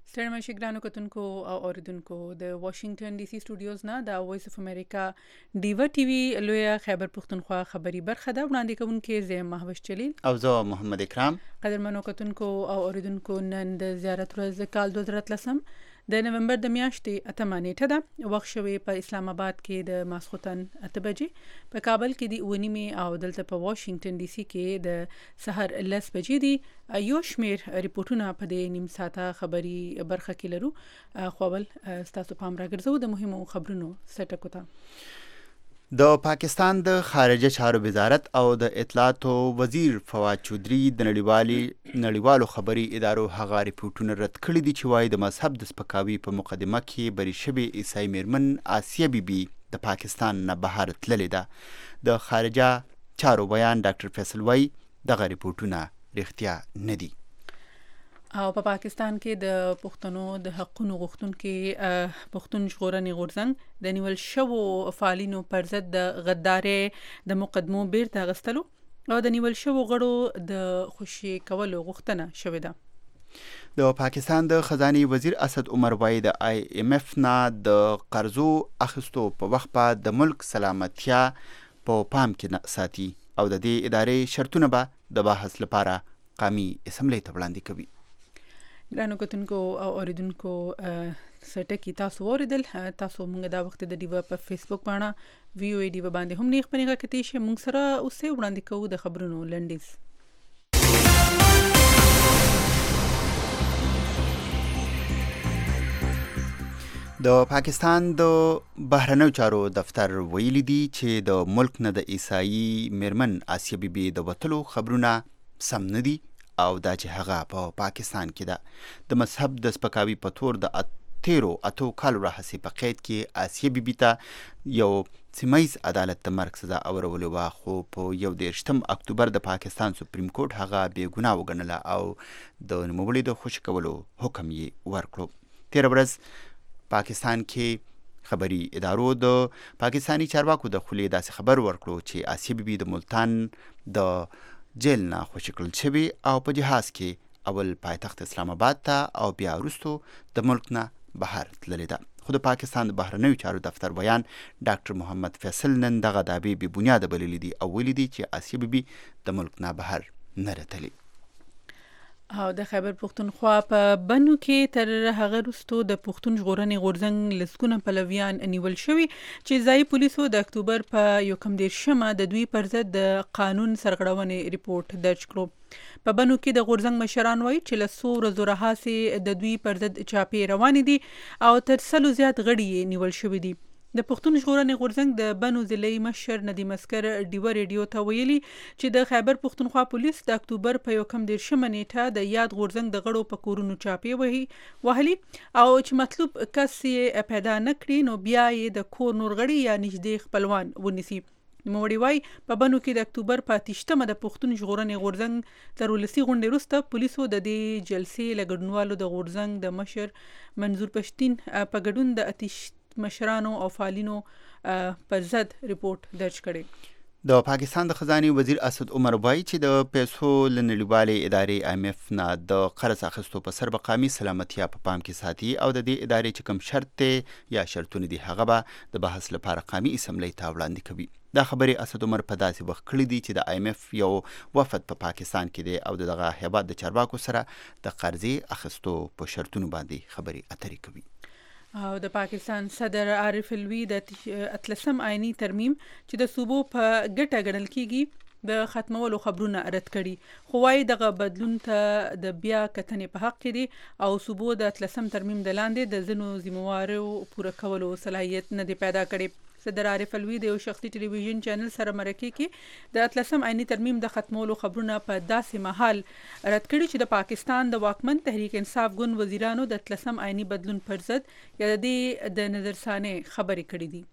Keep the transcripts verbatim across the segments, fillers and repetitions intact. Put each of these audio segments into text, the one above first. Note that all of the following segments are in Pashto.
ستړي مشي ګرانو کتونکو او اوریدونکو د واشنگټن ډي سي سټوډیوز نه د وایس اف امریکا ډیوا ټي وی لویا خیبر پختونخوا خبری برخه ده وړاندې کوونکې زه مهوش جلیل او زه محمد اکرام. قدرمنو کتونکو او اوریدونکو نن د زیارت ورځ کال دوه زره اتلسم د نومبر د میاشتې اتمه نیټه ده. وخت شوی په اسلام آباد کې د ماسخوتن اته بجې، په کابل کې د ونیمه او دلته په واشنگټن ډي سي کې د سحر لس بجې دي. یو شمیر ریپورتونه په دې نیم ساعته خبري برخه کې لرو. خوبل تاسو پام راګرځو د مهمو خبرونو سټکو ته. د پاکستان د خارجه چارو وزارت او د اطلاعاتو وزیر فواد چودري د نړیوالي نړیوالو خبري ادارو هغه ریپورتونه رد کړي دي چې وايي د مذهب د سپکاوي په مقدمه کې بری شوی عیسائی میرمن آسیه بی بی د پاکستان نه بهر تللې ده. د خارجه چارو بیان ډاکټر فیصل وايي دغه ریپورتونه رښتیا نه دي. او په پا پاکستان کې د پښتنو د حقونو غوښتونکو پښتون ژغورنې غورځنګ د نیول شوو فعالینو پر ضد د غدارې د مقدمو بیرته اخیستلو او د نیول شوو غړو د خوشي کولو غوښتنه شوې ده. د پاکستان د خزانه وزیر اسد عمر وايي د آی ایم ایف نه د قرضو اخیستو په وخت په د ملک سلامتیا په پام کې ساتي او د دې ادارې شرطونه به د بحث لپاره قومي اسمبلی ته وړاندې کوي. ګرانو کتونکو او اوریدونکو سټکی تاسو اوریدل. تاسو موږ دا وخت د دیوا په فیسبوک باندې وی او ای دیوا باندې هم نه خبرې کوي چې موږ سره اوسه وړاندې کوو د خبرونو لنډیز. د پاکستان د بهرنیو چارو دفتر ویلي دي چې د ملک نه د عیسائی میرمن آسیه بی بی د وتلو خبرونه سم نه دي او دا چې هغه په پا پاکستان کې ده د مذهب د سپکاوي په تور د تیرو اتو کالو راهیسې په قید کې آسیه بی بی ته یو سیمایز عدالت د مرګ سزا اورولې وه، خو په یو دېرشتم اکتوبر د پاکستان سپریم کورټ هغه بې ګناه وګڼله او د نوموړي د خوشي کولو حکم یې ورکړو. تېره ورځ پاکستان کې خبري ادارو د پاکستانی چارواکو د خولې داسې خبر ورکړو چې آسیه بی بی د ملتان د جیل نه خوشي کړل شوی او په جهاز کې اول پایتخت اسلام آباد ته او بیا وروستو د ملک نه بهر تللې ده. خو د پاکستان د بهرنیو چارو دفتر بیان ډاکټر محمد فیصل نن دغه دعوې بې بنیاده بللې دي او ویلي دي چې آسیه بی بی د ملک نه بهر نه راتلې. او د خیبر پختونخوا په بنو کې تر هغه وروسته د پښتون ژغورنې غورځنګ لسګونه پلویان نیول شوي چې ځایي پولیسو د اکتوبر په یو کم دېرشمه د دوی پر ضد د قانون سرغړونې ریپورت درج کړو. په بنو کې د غورځنګ مشران وایي چې له څو ورځو راهیسې د دوی پر ضد چاپې روانې دي او تر سلو زیات غړي یې نیول شوي دي. د پښتون ژغورنې غورځنګ د بنو ضلعي مشر ندیم اسکر ډیوه ریډیو ته ویلي چې د خیبر پختونخوا پولیس د اکتوبر په یو کم دېرشمه نیټه د یاد غورځنګ د غړو په کورونو چاپې وهي وهلي او چې مطلوب کس یې پیدا نه کړي نو بیا یې د کور نور غړي یا نږدې خپلوان ونیسي. نوموړي وایي په بنو کې د اکتوبر په اتهشتمه د پښتون ژغورنې غورځنګ تر ولسي غونډې وروسته پولیسو د دې جلسې له ګډونوالو د غورځنګ د مشر منظور پښتين په ګډون د اتش مشرانو او فعالینو پر ضد ریپورت درج کړي. د پاکستان د خزانه وزیر اسد عمر وایي چې د پیسو له نړیوالې ادارې آی ایم ایف نه د قرض اخیستو په سر به قومي سلامتیا په پام کې ساتي او د دې ادارې چې کوم شرط دی یا شرطونه دي هغه به د بحث لپاره قومي اسمبلی ته وړاندې کوي. دا خبرې اسد عمر په داسې وخت کړي دي چې د آی ایم ایف یو وفد په پا پاکستان کې دی او دغه هیواد د چارواکو سره د قرضې اخیستو په شرطونو باندې خبرې اترې کوي. او د پاکستان صدر عارف الوی د اتلسم آئینی ترمیم چې د صوبو په ګټه ګڼل کیږي د ختمولو خبرونه رد کړي، خو وايي دغه بدلون ته د بیا کتنې په حق کې دي او صوبو د اتلسم ترمیم د لاندې د ځینو ذمہوارو پوره کولو صلاحیت نه دی پیدا کړي. صدر عارف الوی د یو شخصي ټلویزیون چینل سره مرکه کې د اتلسم آئینی ترمیم د ختمولو خبرونه په داسې مهال رد کړي چې د پاکستان د واکمن تحریک انصاف ګوند وزیرانو د اتلسم آئینی بدلون پر ضد یا د دې د نظرثانې خبرې کړې دي.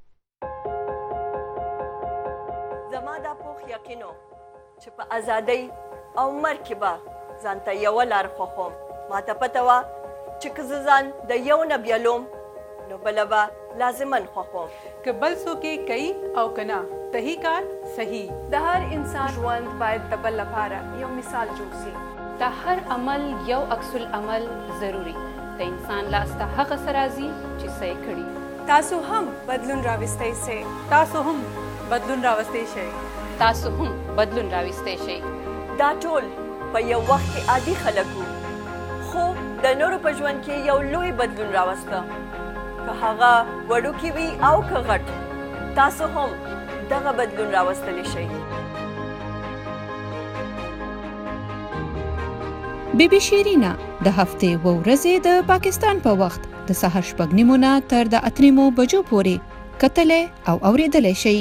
زما دا پوخ یقینو چې په ازادۍ او مرګ کې به ځانته یوه لار خوښوم. ما ته پته وه چې که زه ځان د یو نه بیلوم نو بلبا لازمن خوخوم که بل څوک یې کوي او که نه صحیح کار صحیح. د هر انسان ژوند باید د بل لپاره یو مثال جوړ شي. د هر عمل یو عکس العمل ضروری. د انسان لاس ته هغه څه راځي چې څه یې کړي. تاسو هم بدلون راوستی سئ. تاسو هم بدلون راوستی شئ. تاسو هم بدلون راوستی شئ. دا ټول په یو وخت کې عادي خلک وو، خو د نورو په ژوند کې یو لوی بدلون راوسته. که هغه وړوکی وي او که غټ، تاسو هم دغه بدلون راوستلی شئ. بی بی شیرینا د هفتې و ورځې د پاکستان په وخت د سهار شپږ نیمو نه تر د اتو نیمو بجو پورې کتلی او اورېدلی شئ.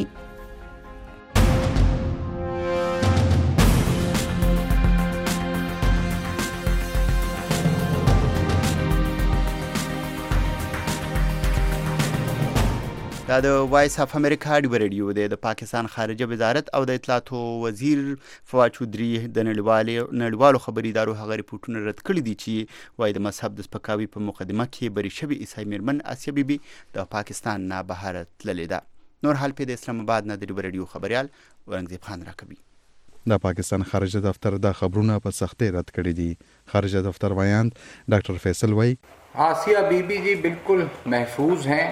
دا د وایس اف امریکا ډیو ریډیو دی. د پاکستان خارجه وزارت او د اطلاعاتو وزیر فواد چودھری د نړیوالو نړیوالو خبري ادارو هغه ریپورتونه رد کړي دي چې وایي د مذهب د سپکاوي په مقدمه کې بری شوې عیسائی میرمن آسیه بیبي د پاکستان نه بهر تللې ده. نور حال په د اسلام آباد نه د ډیو ریډیو خبريال اورنګزیب خان راکوي. د پاکستان خارجه دفتر د خبرونه په سختۍ رد کړي دي. خارجه دفتر وایاند ډاکټر فیصل وای آسیہ بیبی جی بالکل محفوظ ہیں،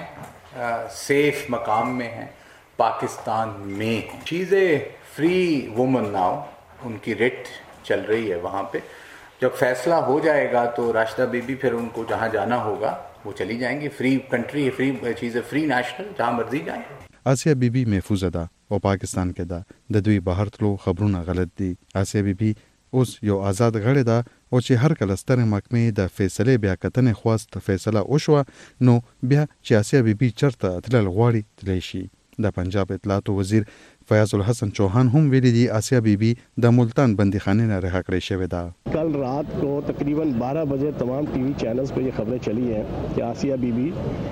सेफ मकाम में हैं, पाकिस्तान में हैं. She is a free woman now, उनकी रिट चल रही है वहाँ पे. जब फैसला हो जाएगा तो राशिदा बीबी फिर उनको जहाँ जाना होगा वो चली जाएंगी. फ्री कंट्री है, फ्री चीज़ है, फ्री नेशनल, जहाँ मर्जी जाएं. آسیه بیبي محفوظه ده او پاکستان کې ده. د دوی بهر تلو خبرونه غلط دي. آسیه بیبي اوس یو آزاد غړی ده او چې هر کله ستر محکمې د فیصله بیا کتنې خواست فیصله وشوه نو بیا چې آسیه بیبي چرته تلل غواړي تلی شي. د پنجاب اطلاعاتو وزیر فیاض الحسن چوہان هم ویلي دي آسیه بیبي د ملتان بندیخانه نه رها کړې شوې ده. کل رات کو تقریباً بارہ بجے تمام ٹی وی چینلز پہ یہ خبریں چلی ہیں کہ آسیہ بیبی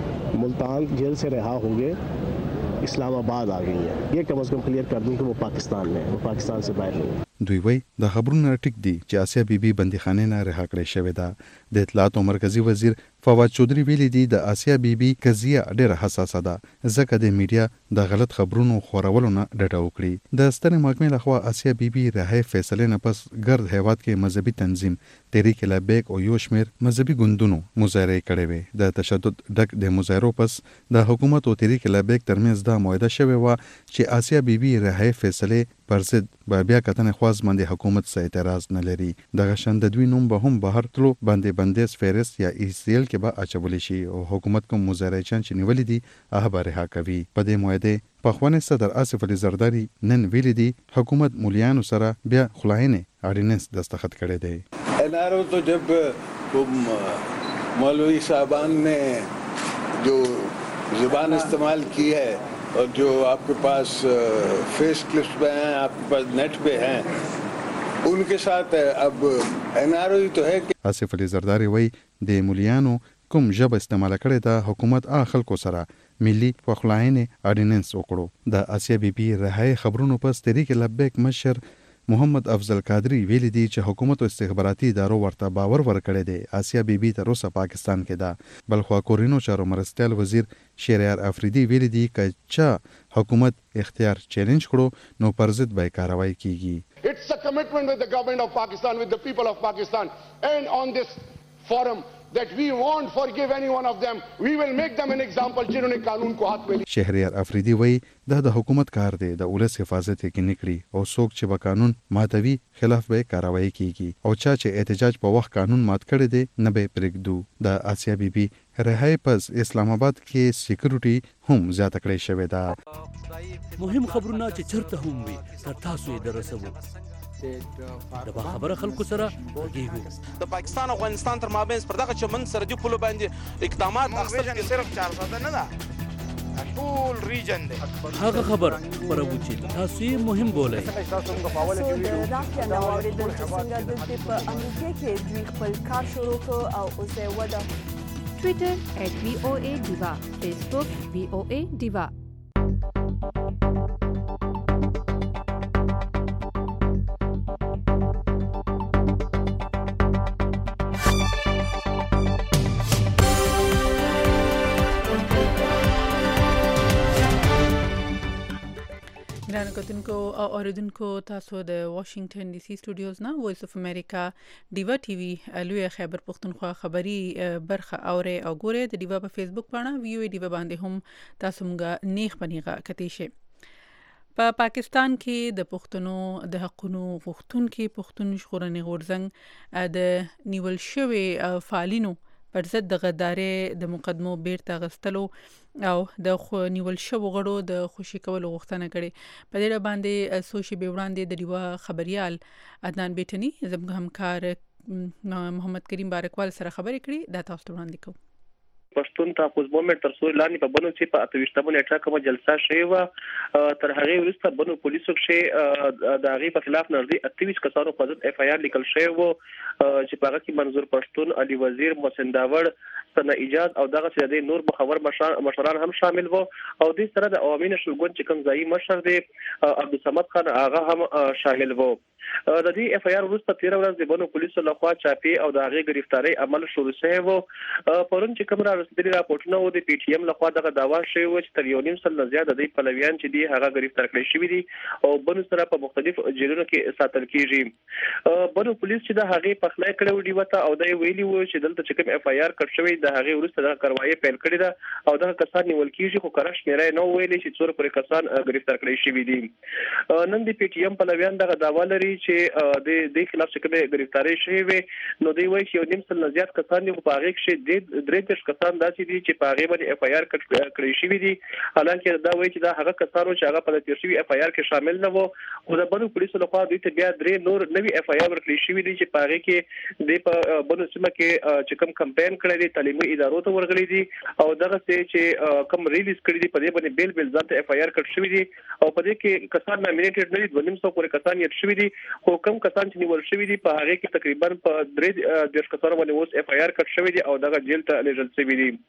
ملتان جیل سے رہا ہو گئے اسلام آباد آ گئی ہیں. یہ کم از کم کلیئر کر دوں کہ وہ پاکستان میں وہ پاکستان سے باہر نہیں. دوی وای د خبرونو ټیک دي چې آسیه بیبي بندیخانه نه رها کړې شوې ده. د اطلاعاتو مرکزی وزیر فواد چودھری ویلي دي د آسیه بیبي قضیه ډېره حساسه ده ځکه د میډیا د غلط خبرونو خورولو نه ډډه وکړي. د ستر محکمې لخوا آسیه بیبي رهایی فیصله نه پس ګرد هیواد کې مذهبي تنظیم تحریک لبیک او یو شمیر مذهبي ګوندونو مظاهره کړې وې. د تشدد ډک د مظاهرو پس د حکومت او تحریک لبیک ترمنځ دا معاهده شوې و چې آسیه بیبي رهایی فیصله پر ضد به بیا کتنې خواست باندې حکومت څه اعتراض نه لري. دغه شان د دوی نوم به هم بهر تلو باندې بندیز فهرست یا ای سی ایل کې به اچولی شي او حکومت کوم مظاهرچیان چې نیولي دي هغه به رها کوي. په دې معاهده پخوانی صدر آصف علی زرداری نن ویلي دي حکومت مولیانو سره بیا خلاینې آرډیننس دستخط کړی دی. انارو تو جب مولوی صاحبان نے جو زبان استعمال کی ہے اور جو آپ کے پاس فیس کلپس پہ ہیں, آپ کے پاس نیٹ پہ ہیں, ان کے ساتھ اب این آر او تو ہے کہ آصف علی زرداری وای د مولیانو کوم ژبه استعمال کړې ده حکومت هغه خلکو سره ملي پخلاینې آرډیننس وکړو. د آسیه بیبي رهایی خبرونو پس تحریک لبیک مشر محمد افضل قادری ویلي دي چې حکومت او استخباراتي ادارو ورته باور ورکړی دی آسیه بیبي تر اوسه پاکستان کې ده. بلخوا کورینو چارو مرستیال وزیر شهریار افریدي ویلي دي که چا حکومت اختیار چیلنج کړو نو پر ضد به کاروایی کیږي. It's a commitment with the government of Pakistan, with the people of Pakistan, and on this forum that we won't forgive any one of them. We will make them an example जिन्होंने कानून को हाथ में लिया. شهریار افریدي وای دا د حکومت کار دی د ولس حفاظت کې نکړي او څوک چې به قانون ماتوي خلاف به کاروایی کیږي او چا چې احتجاج په وخت قانون مات کړي دي نه به پرېږدو. د آسیه بیبي رهایی پس اسلام آباد کې سکیورټي هم زیاته کړې شوې ده. مهم خبرونه چې چرته هم وي تر تاسو یې درسوو. د با خبره خلکو سره ورګیږو. د پاکستان او افغانستان تر مابین پر دغه چمن سرحدي پولو باندې اقدامات اخیستل کې صرف چار ساده نه ده ټول ریجن دی. هغه خبر خبرو چې تاسو یې مهم بولئ. سو د راکیا نو اوریدل چې څنګه دلته په امریکا کې دوی خپل کار شروع کړ او اوس یې وده. ټویټر ایٹ وی او اے ډیوا، فیسبوک وی او اے ډیوا. کتونکو او اوریدونکو تاسو د واشنگټن ډي سي سټوډیوز نه وایس اف امریکا ډیوا ټي وی لوی خیبر پختونخوا خبری برخه اوري او ګوره د ډیوا په فیسبوک باندې ویو ډیوا باندې هم تاسو موږ نیغ پنیغه کتی شي. په پا پاکستان کې د پښتنو د حقونو غوښتونکو پښتون ژغورنې غورځنګ د نیول شوی فعالینو پر ضد د غدارې د مقدمو بیرته غستلو او د خو نیول شو غړو د خوشي کولو غوښتنه کړې. په دې باندې سوشي به وړاندې د دیوا خبريال عدنان بیٹنی زموږ همکار محمد کریم بارکوال سره خبرې کړې. دا تاسو ته وړاندې کوم. پښتون تحفظ مومنت تر څو لاندې په بنو چې په اتويشتمو نیټه کومه جلسه شوی و تر هغه وروسته بنو پولیسو کې د هغه په خلاف نردي اتويش کسانو په ضد اف آی آر لیکل شوی و چې په هغه کې منظور پښتون علي وزیر محسن داوړ سنا ایجاد او دغه چې د نور مخور مشران هم شامل وو او د سره د عوامي نشلګون چې کوم ځای مشر دی عبدالصمد خان هغه هم شامل وو. د دې اف آی آر وروسته تیر ورځ د بنو پولیسو لخوا چاپی او د هغه گرفتاری عمل شروع شوی وو. پرون چې کوم رسمي راپورټونه و د پی ټی ایم لخوا دغه داوا شوی و چې تر یو نیم سل زیات د پلویان چې دی هغه گرفتار کړي شوی دي او بنو سره په مختلف جیلونو کې ساتل کیږي. بنو پولیس چې د هغه په خلای کړو دی وته او د ویلی و چې دلته چې کوم اف آی آر کړ شوی د هغه وروسته د کاروایی پیل کړی دا او دغه کسان نیول کیږي خو کرش مېره نو ویلي چې څور پر کسان گرفتار کړي شوی دي. نن د پی ټی ایم پلویان دغه داوا لري چې د د خلاف څخه به گرفتاری شوی وي نو دی وایي چې یو نیم سل زیات کسان دی په هغه کې د درې تر کسان داسې دي چې په هغه باندې اف آی آر کړی شوی دي. حالانکه دا وایي چې دا هغه کسانو چې هغه په تیر شوی اف آی آر کې شامل نه وو او د بنو پولیسو لخوا دوی ته بیا درې نور نوي اف آی آر ورکړي شوی دي چې په هغه کې د په بنو سیمه کې چې کوم کمپاین کړی دی تعلیمي ادارو ته ورغلي دي او دغه چې کوم ریلیز کړی دي په دې باندې بیل بیل ځات اف آی آر کړی شوی دي او په دې کې کسان نامینیټډ نه دي دوه نیم سو پورې کسان یې شوی دي خو کم کسان چې نیول شوی دي په هغه کې تقریبا په درې دیرش کسانو باندې اوس اف آی آر کړ شوی دي او دغه جیل ته لیږل شوی دي.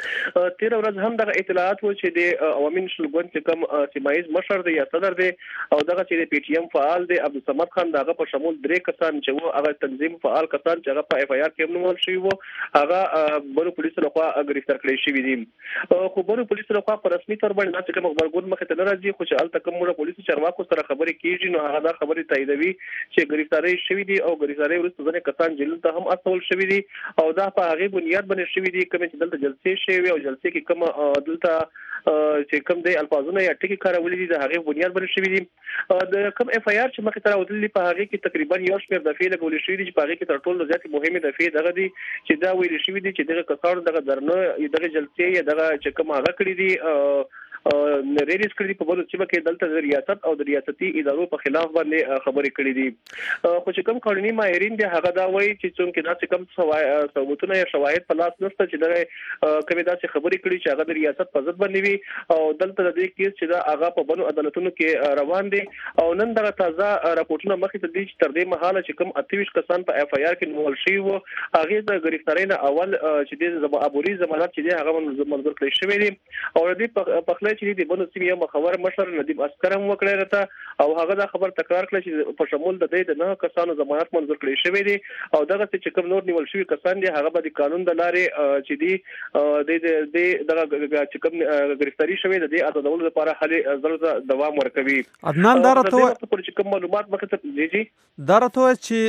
تیر ورځ هم دغه اطلاعات و چې د عوامي نشلګون چې کوم سیمایز مشر دی یا صدر دی او دغه چې د پی ټی ایم فعال دی عبدالصمد خان دغه په شمول درې کسان چې وو هغه تنظیم فعال کسان چې هغه په اف آی آر کې نومول شوی وو هغه بنو پولیسو لخوا گرفتار کړي شوی دي. خو بنو پولیسو لخوا په رسمي تور باندې چې کوم خبرګون مخ ته راځي خو چې الته کوم مړه پولیسو چارواکو سره خبرې کیږي نو هغه دا خبرې تاییدوي چې گرفتاری شوی دي او گرفتاری وروسته ځنه کسان جیل ته هم اصول شوی دي او دا په هغه بنیاد باندې شوی دي کوم چې دلته جلسې شوی او جلسې کې کوم دلته چې کوم د الفاظونه یا ټکی کارولې دي د هغه بنیاد باندې شوی دي. د کوم اف آی آر چې مخې ته راوړل په هغه کې تقریبا یو شمېر دفعې لګول شوی دي چې په هغه کې تر ټولو زیات مهمه دفعې دغه دي چې دا ویل شوی دي چې دغه کسان دغه درنه دغه جلسې یا دغه چې کوم هغه کړی دي ریلیز کړی په بلو چې کې دلته د ریاست او د ریاستي ادارو په خلاف باندې خبرې کړې دي. خو چې کوم قانوني ماهرین دي هغه دا وایي چې څنګه دا چې کوم ثبوتونه یا شواهد په لاس نشته چې دغه کومه داسې خبرې کړي چې هغه د ریاست په ضد باندې وي او دلته د دې کیس چې دا هغه په بنو عدالتونو کې روان دي او نن دغه تازه راپورټونه مخې ته دي چې تر دې مهاله چې کوم اتويش کسان په اف آی آر کې نیول شوي وو هغه د گرفتاری نه اول چې د عبوري ضمانت چې هغه منظور کړی شوی دي او د په چې د بنو سیمه مخور مشر ندیم اسکرم وکړی راته او هغه دا خبر تکرار کړ چې په شمول د دې نه کسانو ضمانت منظور کړی شوی دی او دغه چې کوم نور نیول شوی کسان دي هغه به د قانون د لارې چې دی د د دغه چې کوم گرفتاری شوی د دې ازادولو لپاره هلي ضرورت دوام ورکوي. عدنان دارته چې کوم معلومات مخه ته جی جی دارته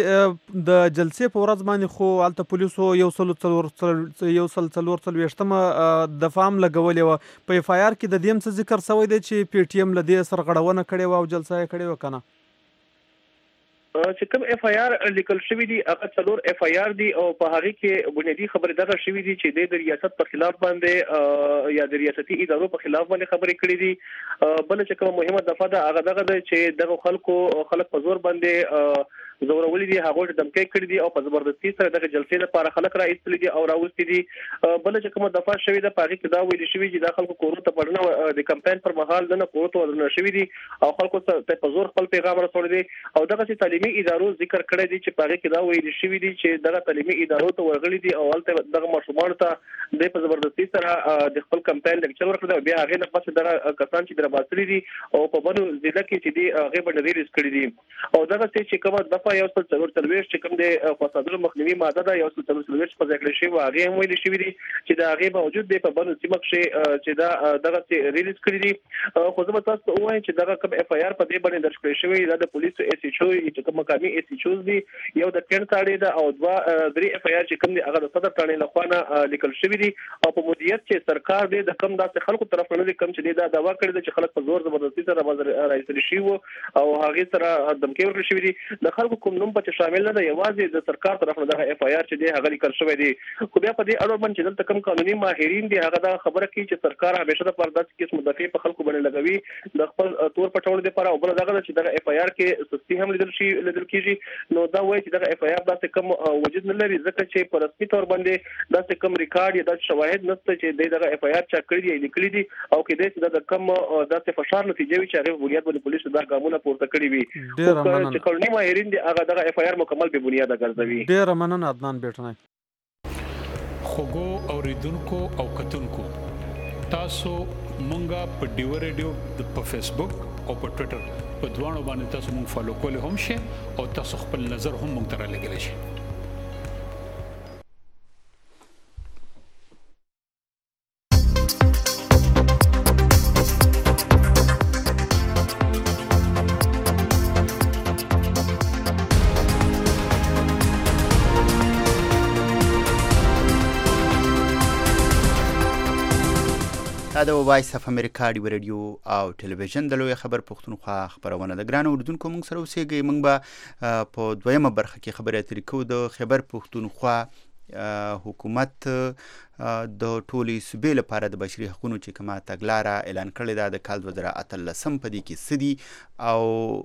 چې د جلسې په ورځ باندې خو الته پولیسو یو سل څلور یو سل څلور څلوېښتمه د فام لګولې و په اف آی آر کې د دې څه ذکر سوی دی چې پی ټی ایم لدې سرغړونه کړې و او جلسه یې کړې و کنه چې کوم اف آی آر لیکل شوی دی هغه څلور اف آی آر دی او په هغه کې بنیادی خبره دغه شوی دی چې د ریاست په خلاف باندې یا د ریاستي ادارو په خلاف باندې خبرې کړې دي. بل چې کوم مهمه دفعه ده هغه دغه چې دغه خلکو خلک په زور باندې زورولې دي هغه د دمکې کړې دي او په زبردستی سره دغه جلسې لپاره خلک را ایستل دي او راوستي دي. بل چې کومه دفعه شوی ده په هغه کې دا ویل شوی چې د خلکو کورونو ته پړنه د کمپاین پر مهال نه کورونو ته ورنه شوی دي او خلکو ته په زور خپل پیغام رسول دي او دغه چې تعلیمي ادارو ذکر کړی دي چې په هغه کې دا ویل شوی دي چې دغه تعلیمي ادارو ته ورغلي دي او البته دغه مشروعات ته د په زبردستی سره د خپل کمپاین لیکچر ورکړل بیا هغه نه پس دغه کسان چې در باسري دي او په بنو ضلع کې چې دی هغه باندې ریلیز کړی دي او دغه چې کومه د لخوا یو څل څلور څلوېښت چې کوم د فسادونو مخنیوي ماده ده یو څل څلور څلوېښت په ځای کړل شوی هغې هم ویلي شوي دي چې د هغې باوجود دی په بنو سیمه کښې چې دا دغسې ریلیز کړي دي. خو زه به تاسو ته ووایم چې دغه کوم اف آی آر په دې باندې درج کړی شوی دا د پولیسو ایس ایچ او چې کوم مقامي ایس ایچ اوز دي یو د ټین تاړې ده او دوه درې اف آی آر چې کوم دي هغه د صدر تاړې لخوا نه لیکل شوي دي او په مدیریت چې سرکار دی د کم داسې خلکو طرف نه دی کم چې دی دا دعوا کړې ده چې خلک په زور زبردستي سره راایستل شوي وو او هغې سره دمکې ورکړل شوي دي. د خلکو کوم نوم پکې شامل نه ده یوازې د سرکار طرف نه دغه اف آی آر چې دی هغه لیکل شوی دی. خو بیا په دې اړه باندې چې دلته کوم قانوني ماهرین دي هغه دا خبره کوي چې سرکار همیشه د پاره داسې قسم دفعې په خلکو باندې لګوي د خپل تور پټولو لپاره او بل دغه چې دغه اف آی آر کې سستی هم لیدل شي لیدل کیږي نو دا وایي چې دغه اف آی آر داسې کم وجود نه لري ځکه چې په رسمي تور باندې داسې کم ریکارډ یا داسې شواهد نشته چې دغه اف آی آر چا کړی دی لیکلي دي او کې دې د کم داسې فشار نتیجه وي چې هغه بنیاد باندې پولیسو دا ګامونه پورته کړی وي چې قانوني ماهرین دي هغه دغه اف آی آر مکمل به بنیاد ګرځوي. ډېر مننه عدنان بیٹنای. خوګو اوریدونکو او کتونکو تاسو مونږه په ډیو ریډیو په فیسبوک او په ټوئیټر په دوانو باندې تاسو مونږ فالو کولای هم شئ او تاسو خپل نظر هم مونږ ته رالیږلی شئ. دا د وایس اف امریکا ډیو ریډیو او ټلویزیون د لوی خبر پښتونخوا خبرونه د ګران اردوونکو موږ سره اوسېږئ. موږ به په دویمه برخه کې خبرې اترې کوو د خیبر پښتونخوا حکومت د ټولې صوبې لپاره د بشري حقوقو چې کومه تګلاره اعلان کړې ده د کال دوه زره اتلسم په دې کې څه دي او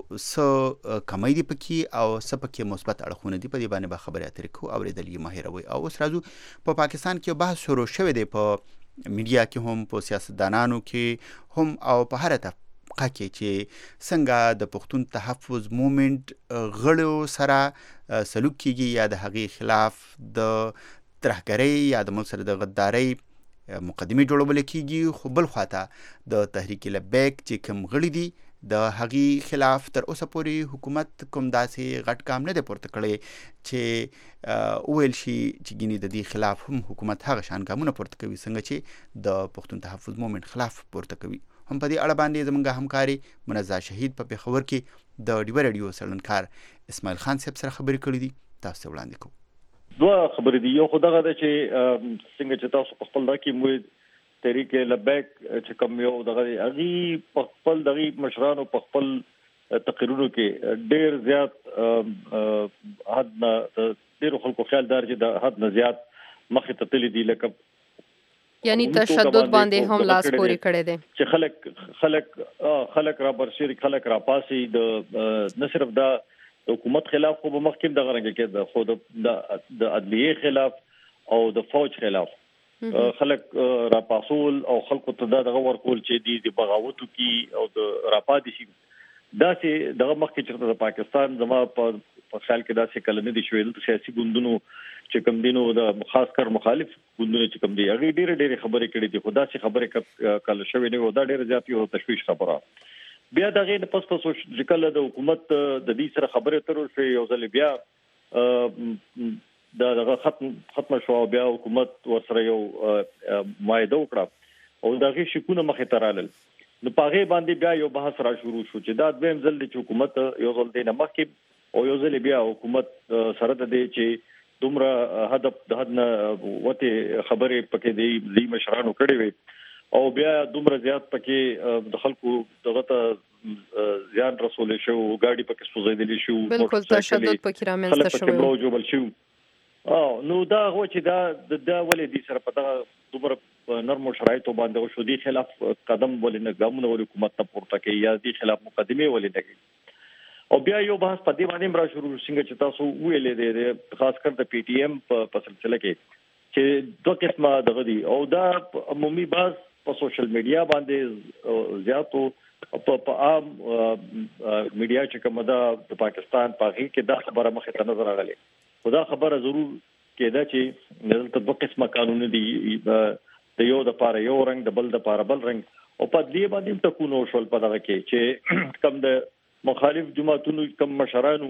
څه کمی دي پکې او څه پکې مثبت اړخونه دي په دې باندې به خبرې اترې کوو. اورېدل یې مه هېروئ. او اوس راځو په پاکستان کې بحث شروع شوی دی په میډیا کې هم په سیاستدانانو کې هم او په هر طبقه کې چې څنګه د پښتون تحفظ مومنت غړو سره سلوک کیږي یا د هغې خلاف د ترهګرۍ یا د ملک سره د غدارۍ مقدمې جوړول کیږي. خو بل خواته د تحریک لبیک چې کوم غړي دي د هغې خلاف تر اوسه پورې حکومت کوم داسې غټ ګام نه دی پورته کړی چې وویل شي چې ګینې د دې خلاف هم حکومت هغه شان ګامونه پورته کوي څنګه چې د پښتون تحفظ مومنت خلاف پورته کوي. هم په دې اړه باندې زموږ همکاري منزا شهید په پېښور کې د ډیو ریډیو څېړنکار اسماعیل خان صاحب سره خبرې کړې دي. تاسو ته وړاندې کوو. دوه خبرې دي. یو خو دغه ده چې څنګه چې تاسو په خپل دا کې موږ تحریک لبیک چې کوم یو دغه هغې په خپل دغې مشرانو په خپل تقریرونو کې ډېر زیات حد نه ډېرو خلکو خیال دار چې د حد نه زیات مخې ته تللي دي لکه یعنی تشدد باندې هم لاس پورې کړی دی چې خلک خلک خلک را برسېر خلک را پاسي د نه صرف دا د حکومت خلاف خو به مخکې دغه رنګ کې خو د عدلیې خلاف او د فوج خلاف خلک را پاسول او خلکو ته دا دغه ورکول چې دی د بغاوتو کې او د راپاتې شي دا چې دغه مخکې چې د پاکستان زما په خیال کې دا چې کله نه دي شوي د سیاسي ګوندونو چې کوم دینو د خاص کر مخالف ګوندونو چې کوم دي هغه ډېرې ډېرې خبرې کړې دي خو دا چې خبرې کله شوې نه و دا ډېر زیات یو تشویش خبره. بیا دغه د پس پس چې کله د حکومت د دې سره خبرې تر شوې یو ځل بیا دا دغه ختم ختم شو بیا حکومت ورسره یو معاهده وکړه او دغه شکونه مخې ته رالل نو پاغه باندې بیا یو بحث را شروع شو چې دا دویم ځل چې حکومت یو ځل دی نه مخکې او یو ځل بیا حکومت سره د دې چې دومره هدف د حد نه وته خبرې پکې دی زی مشرانو کړي وي او بیا دومره زیات پکې د خلکو دغه ته زیان رسول شو ګاډي پکې سوځېدلی شو بالکل تشدد پکې رامنځته شو خلک پکې شو او نو دا هو چې دا د دا ولې دي سره پتا دومره نرمو شرایطو باندې شو دي خلاف قدم ولې نه ګامونه ولې حکومت ته پورته کوي یا دي خلاف مقدمه ولې نه کوي او بیا یو بحث په دې باندې را شروع څنګه چې تاسو ویلې دي خاص کر د پی ټی ایم په سلسله کې چې دوه قسمه دغه دي او دا عمومي بحث په سوشل میډیا باندې زیاتو په عام میډیا چې کومه ده د پاکستان په هغه کې دا خبره مخه ته نظر راغله خدا خبره ضرور کېده چې دلته دوه قسمه قانون دي د یو د پاره یو رنگ د بل د پاره بل رنگ او په دې باندې ټکونو شول په دغه کې چې کم د مخالف جماعتونو کم مشرانو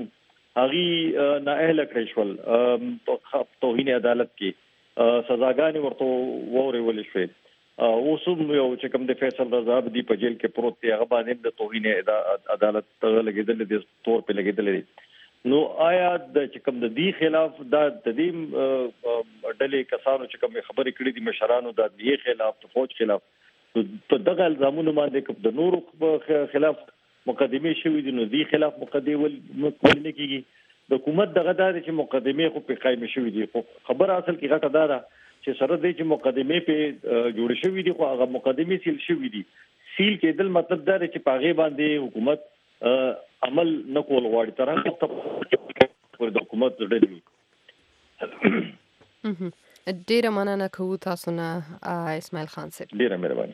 هغه نااهل کړی شول په توهین عدالت کې سزاګانې ورته وورول شوې. اوس هم یو چې کوم د فیصل رضا دی په جیل کې پروت دی، هغه باندې د توهین عدالت لګیدل دي تور په لګیدل دي. نو آیا د چې کوم د دې خلاف د تدیم ډلې کسانو چې کوم خبرې کړې دي مشرانو د دې خلاف د فوج خلاف په دغه الزامونو باندې کوم د نورو خلاف مقدمه شوې دي، نو دې خلاف مقدمه ول نه کیږي. د حکومت دغه دار چې مقدمه خو په قائم شوې دي، خو خبر اصل کې غټه ده چې سره د چې مقدمه په جوړ شوې دي، خو هغه مقدمه سیل شوې دي. سیل کېدل مطلب دا چې پاغه باندې حکومت عمل نه کول غواړي، تر هغه ته د حکومت ډېر ډېر مننه کوو تاسو نه اسماعیل خان صاحب. ډېر مهرباني.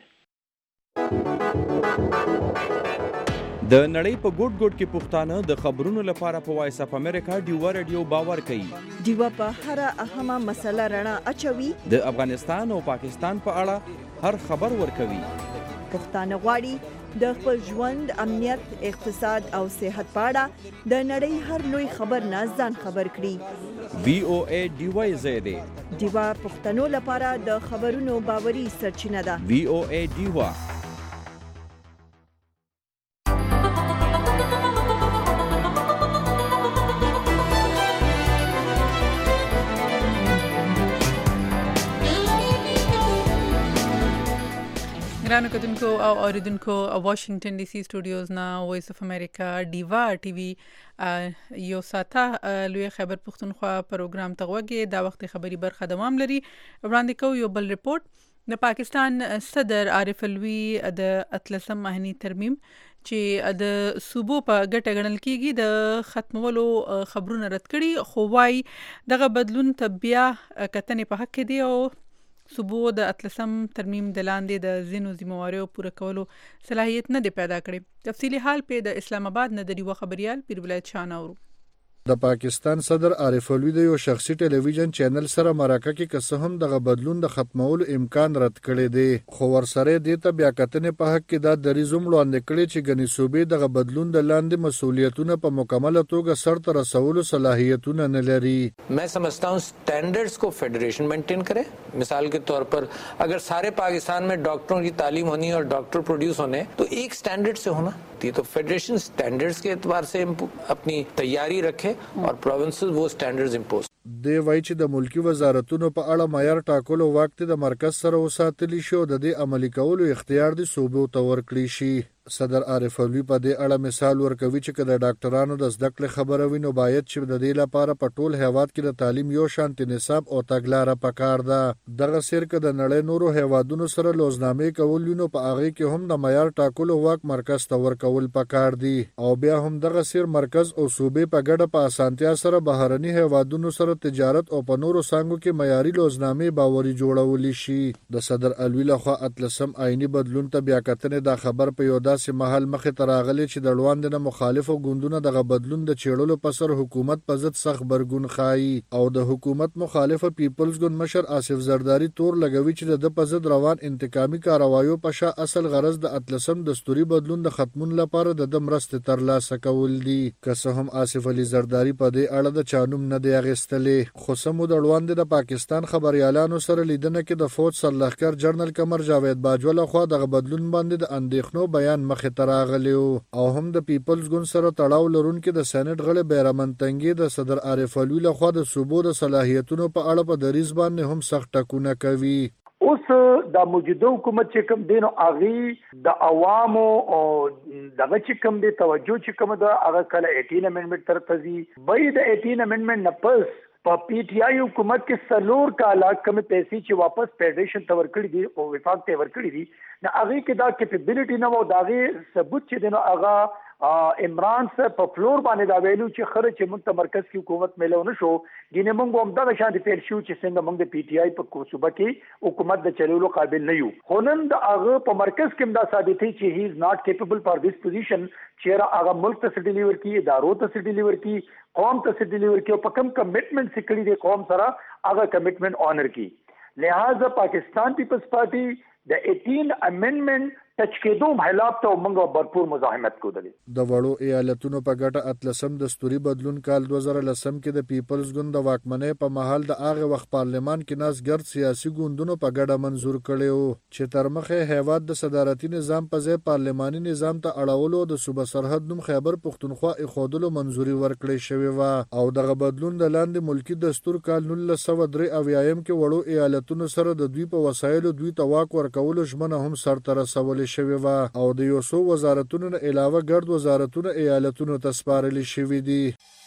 د نړۍ په ګوټ ګوټ کې پښتانه د خبرونو لپاره په وایس اف امریکا ډیوا رادیو باور کوي. ډیوا په هر اهمه مسله رڼا اچوي. د افغانستان او پاکستان په اړه هر خبر ورکوي. پښتانه غواړي د خپل ژوند، امنیت، اقتصاد او صحت په اړه د نړۍ هر لوی خبر نه ځان خبر کړي. وی او ای ډیوا زیاده ډیوا پښتنو لپاره د خبرونو باوري سرچینه ده. وی او ای ډیوا. ګرانو کتونکو او اوریدونکو، واشنگټن ډي سي سټوډیوز نه وایس اف امریکا ډیوا ټي وي یو ساته لوی خبر پښتونخوا پروګرام ته وګورئ. دا وخت خبري برخه دوام لري. وړاندې کوو یو بل ریپورت. د پاکستان صدر عارف الوی د اتلسم مهنی ترمیم چې د صوبو په ګټه ګڼل کیږي د ختمولو خبرونه رد کړي، خو وايي دغه بدلون ته بیا کتنې په حق کې دی او صوبو د اتلسم ترمیم د لاندې د ځینو ذمہواریو پوره کولو صلاحیت نه دی پیدا کړی. تفصیلی حال په د اسلام آباد نه د ډیوا خبريال پیر ولایت شاه اورو. د پاکستان صدر عارف الوی د یو شخصي ټلویزیون چینل سره مرکه کې که هم دغه بدلون د ختمولو امکان رد کړی دی، خو ورسره دې ته بیا کتنې په حق کې دا دریځ هم وړاندې کړی چې ګڼې صوبې دغه بدلون د لاندې مسؤلیتونه په مکمله توګه سرته رسولو صلاحیتونه نه لري. मैं समझता हूँ स्टैंडर्ड्स को फेडरेशन मेंटेन करे. मिसाल के तौर पर अगर सारे पाकिस्तान में डॉक्टरों की तालीम होनी है और डॉक्टर प्रोड्यूस होने तो एक स्टैंडर्ड से होना, तो फेडरेशन स्टैंडर्ड्स के एतबार से अपनी तैयारी रखे और प्रोविंसेस वो स्टैंडर्ड्स इम्पोज. دی وایي چې د ملکی وزارتونو په اړه معیار ټاکلو وخت د مرکز سره وساتلی شو، د دې عملي کولو اختیار د صوبو ته ورکړی شي. صدر عارف الوی په دې اړه مثال ورکوي چې کله ډاکټرانو د زده کړې خبره وي نو باید چې د دې لپاره په ټول هیواد کې د تعلیم یو شانتي نصاب او تګلاره پکار ده. دغه سیر کې د نړۍ نورو هیوادونو سره لوزنامې کول نو په هغه کې هم د معیار ټاکلو واک مرکز ته ورکول پکار دي، او بیا هم دغه سیر مرکز او صوبې په ګډه په اسانتیا سره بهرني هیوادونو سره تجارت او په نورو څنګه کې معیاري لوزنامې باوري جوړول شي. د صدر الوی لخوا اتلسم آئینی بدلون ته بیا کتنې د خبر په یو داسې محل مخې ته راغلی چې د لوند نه مخالفو ګوندونو دغه بدلون د چیړلو په سر حکومت په ضد سخت برګون خایي، او د حکومت مخالفه پیپلز ګوند مشر آصف زرداری تور لګوي چې د په ضد روان انتقامي کاروایو په شا اصل غرض د اتلسم دستوري بدلون د ختمون لپاره د مرستې ترلاسه کول دي. که څه هم آصف علي زرداری په دې اړه د چانوم نه دی اغستلې، خو سمو د لوند د پاکستان خبريالانو سره لیدنه کې د فوج سرلښکر جنرال قمر جاوید باجوا لخوا دغه بدلون باندې د اندېښنو بیان مخې ته راغلی او هم د پیپلز ګوند سره تړاو لرونکي د سېنات غړي بیرمن تنګي د صدر عارف الوی لخوا د صوبو د صلاحیتونو په اړه په دریځ باندې هم سخت ټکونه کوي. اوس د موجوده حکومت چې کوم دین او اغي د عوامو او دغه چې کوم دی توجه چې کوم دا هغه کله اټین امندمنت تر تزي بې د اټین امندمنت نه پس په پی ټی آی حکومت کې سلور کاله کم پیسې چې واپس فیډریشن ته ورکړي دي او وفاق ته ورکړي دي نه هغه کې دا کیپیبلیټی نه و، دا غي ثبوت چې دنو هغه عمران صاحب په فلور باندې دا ویلو چې خره چې موږ ته مرکز کې حکومت ملو نه شو، ګینه موږ هم دا شان دي پیل شو چې څنګه موږ د پی ټی آی په صوبه کې حکومت د چلولو قابل نه یو. خو نن د هغه په مرکز کې دا ثابتې چې هی از ناٹ کیپیبل فار دیس پوزیشن، چې هغه ملک ته ډیلیور کی، ادارو ته ډیلیور کی، قوم ته ډیلیور کی او په کوم کمټمنټ سکړي د قوم سره هغه کمټمنټ اونر کی. لہذا پاکستان پیپلز پارٹی د اټین امندمنت ټچ کېدو حالات ته موږ भरपूर مزاحمت کوله. د وړو ایالتونو په ګټه اتلسم دستوري بدلون کال دوه زره لسم کې د پیپلز ګوند د واکمنۍ په محل د هغه وخت پارلمان کې ناس ګرد سیاسي ګوندونو په ګډه منزور کړي وو چې تر مخه هیواد د صدارتي نظام په ځای پارلماني نظام ته اړولو د صوبه سرحد نوم خیبر پښتونخوا ایښودلو منزوري ورکړې شوې وه او دغه بدلون د لاندې ملکی دستور کال نولس سوه درې اویایم کې وړو ایالتونو سره د دوی په وسایلو دوی ته واک ورکولو ژمنه هم سرته رسولې شوې وه او د یو څو وزارتونو نه علاوه ګرد وزارتونه ایالتونو ته سپارلي شوي دي.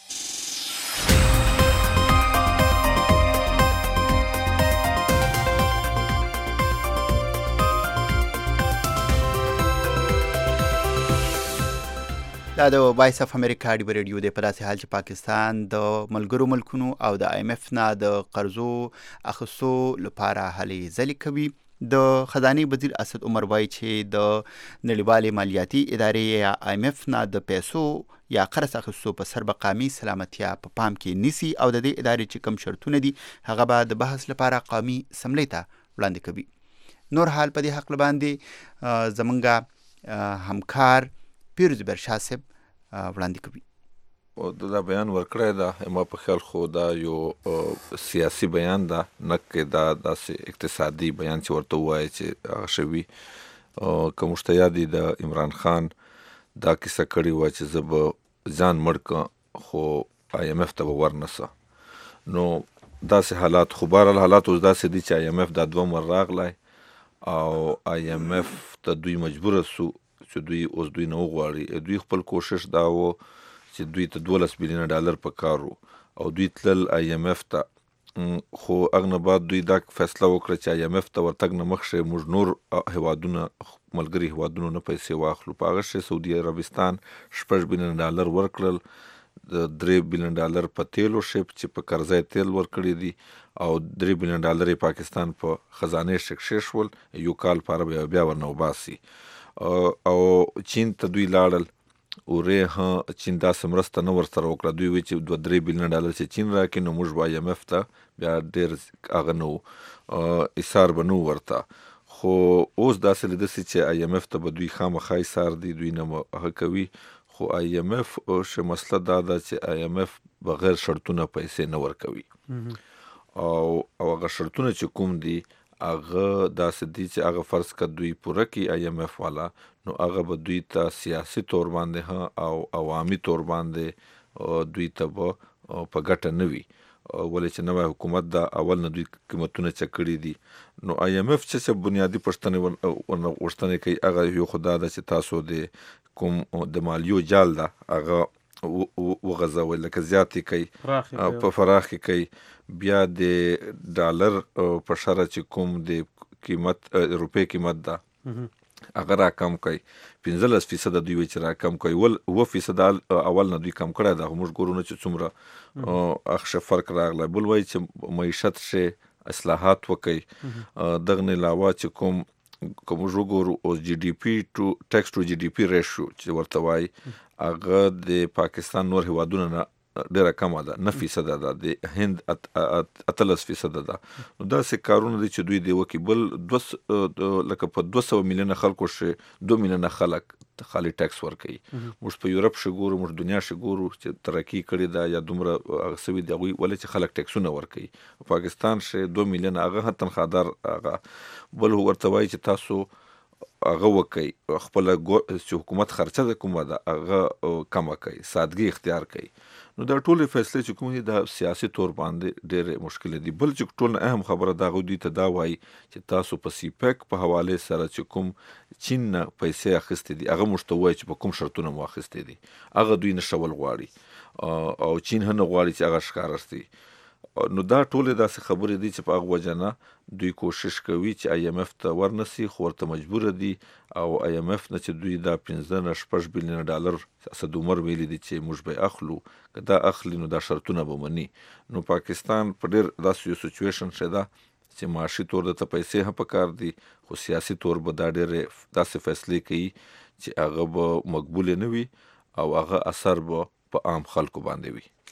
دا د وایس اف امریکا ډیو ریډیو د په داسې حال چې پاکستان د ملګرو ملکونو او د آی ایم اف نه د قرضو اخیستو لپاره هلې ځلې کوي. د خزانه وزیر اسد عمر وایي چې د نړیوالې مالیاتي ادارې یا آی ایم اف نه د پیسو یا قرض اخیستو په سر مقامي سلامتیا په پام کې نیسي او د دې ادارې چې کوم شرطونه دي هغه به د بحث لپاره قومي اسمبلی ته وړاندې کوي. نور حال په دې حق باندې زمونږ همکار پیروز برشا صاحب وړاندې کوي. او دا بیان ورکړی دا ما په خیال خو دا یو سیاسي بیان دا نه کې دا داسې اقتصادي بیان چې ورته ووایي چې هغه شوي که موږ ته یاد دي د عمران خان دا کیسه کړې وه چې زه به ځان مړ کړم خو آی ایم اف ته به ورنسه. نو داسې حالات خو بهرحال حالات اوس داسې دي چې آی ایم اف دا دوه مر راغلی او آی ایم اف ته دوی مجبوره سو چې دوی اوس دوی نه وغواړي. دوی خپل کوشش دا و چې دوی ته دولس بیلیونه ډالر په کار و او دوی تلل آی ایم اف ته خو هغه نه بعد دوی دا فیصله وکړه چې آی ایم اف ته ورتګ نه مخکې موږ نور هیوادونه ملګري هیوادونو نه پیسې واخلو. په هغه شی سعودي عربستان شپږ بیلیونه ډالر ورکړل، د درې بیلیونه ډالر په تیلو شپ چې په قرضه تیل ورکړي دي او درې بیلیونه ډالر پاکستان په خزانه شکشې شول یو کال لپاره بیا ورنه وباسي. او چین ته دوی لاړل او ره چین داسې مرسته نه ورسره وکړه. دوی وایي چې دوه درې بیلیونه ډالر چې چین راکړي نو موږ به آی ایم اف ته بیا ډېر هغه نه وو ایثار به نه وو ورته. خو اوس داسې لیده سي چې آی ایم اف ته به دوی خامخا ایثار دي دوی نه هغه کوي. خو آی ایم اف شه مسله دا ده چې آی ایم اف بغیر شرطونه پیسې نه ورکوي او او هغه شرطونه چې کوم دي هغه داسې دي چې هغه فرض که دوی پوره کړي آی ایم اف والا نو هغه به دوی ته سیاسي طور باندې او عوامي طور باندې دوی ته به په ګټه نه وي. ولې چې نوی حکومت دا اول نه دوی قیمتونه چک کړي دي. نو آی ایم اف چې بنیادي پوښتنې ورنه غوښتنې کوي هغه یو خو دا ده چې تاسو د کوم د مالیو جال ده هغه وغځوئ لکه زیاتې کوي په فراخې کوي. بیا د ډالر په شرط چې کوم د قیمت روپۍ قیمت ده هغه را کم کوي. پنځلس فیصد دوی وایي چې را کم کوي. ول اووه فیصد اول نه دوی کم کړی ده خو موږ ګورو نه چې څومره اخشه فرق راغلی. بل وایي چې معیشت شی اصلاحات وکړي. دغه نه علاوه چې کوم که موږ وګورو اوس جی ډي پي ټو ټیکس ټو جی ډي پي ریشو چې ورته وایي هغه د پاکستان نور هیوادونه نه ډېره کمه ده، نه فیصده ده، د هند اتلس فیصده ده. نو داسې کارونه دي چې دوی دی وکړي. بل دوه لکه په دوه سوه میلیونه خلکو ښې دوه میلیونه خلک خالي ټیکس ورکوي. موږ په یورپ ښې ګورو، موږ دنیا ښې ګورو چې ترقي کړې ده یا دومره هغه سوي دي هغوی ولې چې خلک ټیکسونه ورکوي. پاکستان ښې دوه میلیونه هغه هم تنخوادار هغه بل ورته وایي چې تاسو هغه وکړئ خپله چې حکومت خرچه ده کومه ده هغه کمه کوي، سادګي اختیار کوي. نو دا ټولې فیصلې چې کوم دي دا سیاسي طور باندې ډېرې مشکلې دي. بل چې ټول نه اهم خبره دا هغوی دوی ته دا وایي چې تاسو په سی پیک په حوالې سره چې کوم چین نه پیسې اخیستې دي هغه موږ ته وایي چې په کوم شرطونه مو اخیستې دي هغه دوی نه شول غواړي او چین هم نه غواړي چې هغه ښکاره شي. نو دا ټولې داسې خبرې دي چې په هغه وجه نه دوی کوشش کوي چې آی ایم اف ته ورنسي خو ورته مجبوره دي او آی ایم اف نه چې دوی دا پنځه نه شپږ بیلیونه ډالر اسد عمر ویلي دي چې موږ به اخلو که دا اخلي نو دا شرطونه به مني. نو پاکستان په ډېر داسې یو سچویشن ښه ده چې معاشي طور درته پیسې هم پکار دي خو سیاسي طور به دا ډېرې داسې فیصلې کوي چې هغه به مقبولې نه وي او هغه اثر به په عام خلکو باندې وي.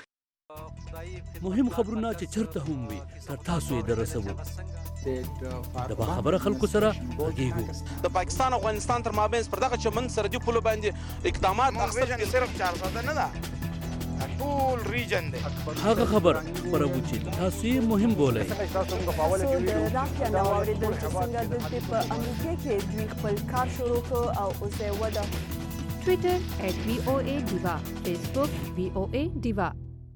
مهم خبرونه چې چرته هم وي تر تاسو یې درسوو د باخبره خلکو سره غږیږو د پاکستان او افغانستان تر مابین پر دغه چمن سرحدي پولو باندې اقدامات اخیستل صرف چار ساده نه ده ټول ریجن دی هغه خبر خبرو چې تاسو یې مهم بولئ د رافیا نو اوریدل چې څنګه د په امریکا کې دوی خپل کار شروع کړ او اوس یې وده ټوئیټر ایٹ وی او اے ډیوا فیسبوک وی او اے ډیوا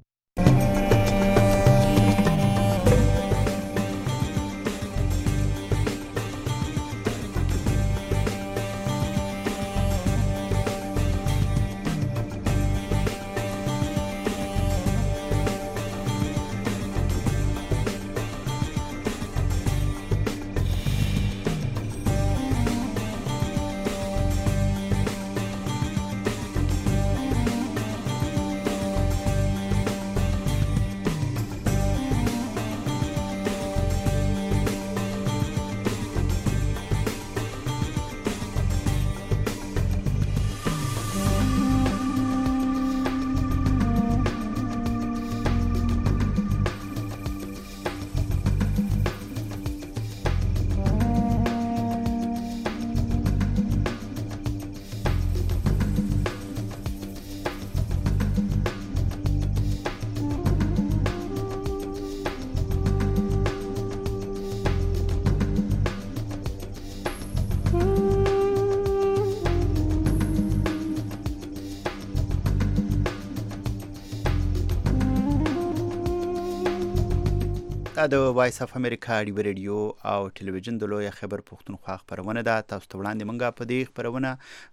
دا د وایس اف امریکا ډیو ریډیو او ټلویزیون د لوی خبر پښتونخوا خبرونه ده. تاسو ته وړاندې مونږه په دې خبرونه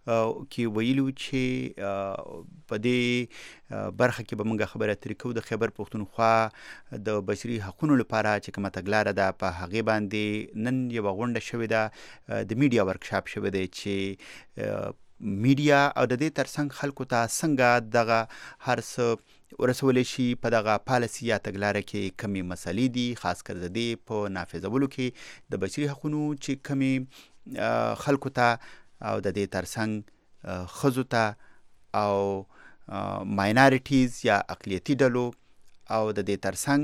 کې ویلو چې په دې برخه کې به مونږه خبره اترې کوو د خبر پښتونخوا د بشري حقوقو لپاره چې کومه تګلاره ده په هغې باندې نن یوه غونډه شوې ده د میډیا ورکشاپ شوی دی چې میډیا او د دې ترڅنګ خلکو ته څنګه دغه هر څه ورسولی شي په دغه پالیسي یا تګلاره کې کمې مسلې دي، خاص کر د دې په نافذولو کې د بشري حقوقو چې کمې خلکو ته او د دې ترڅنګ ښځو ته او ماینارټیز یا اقلیتي ډلو او د دې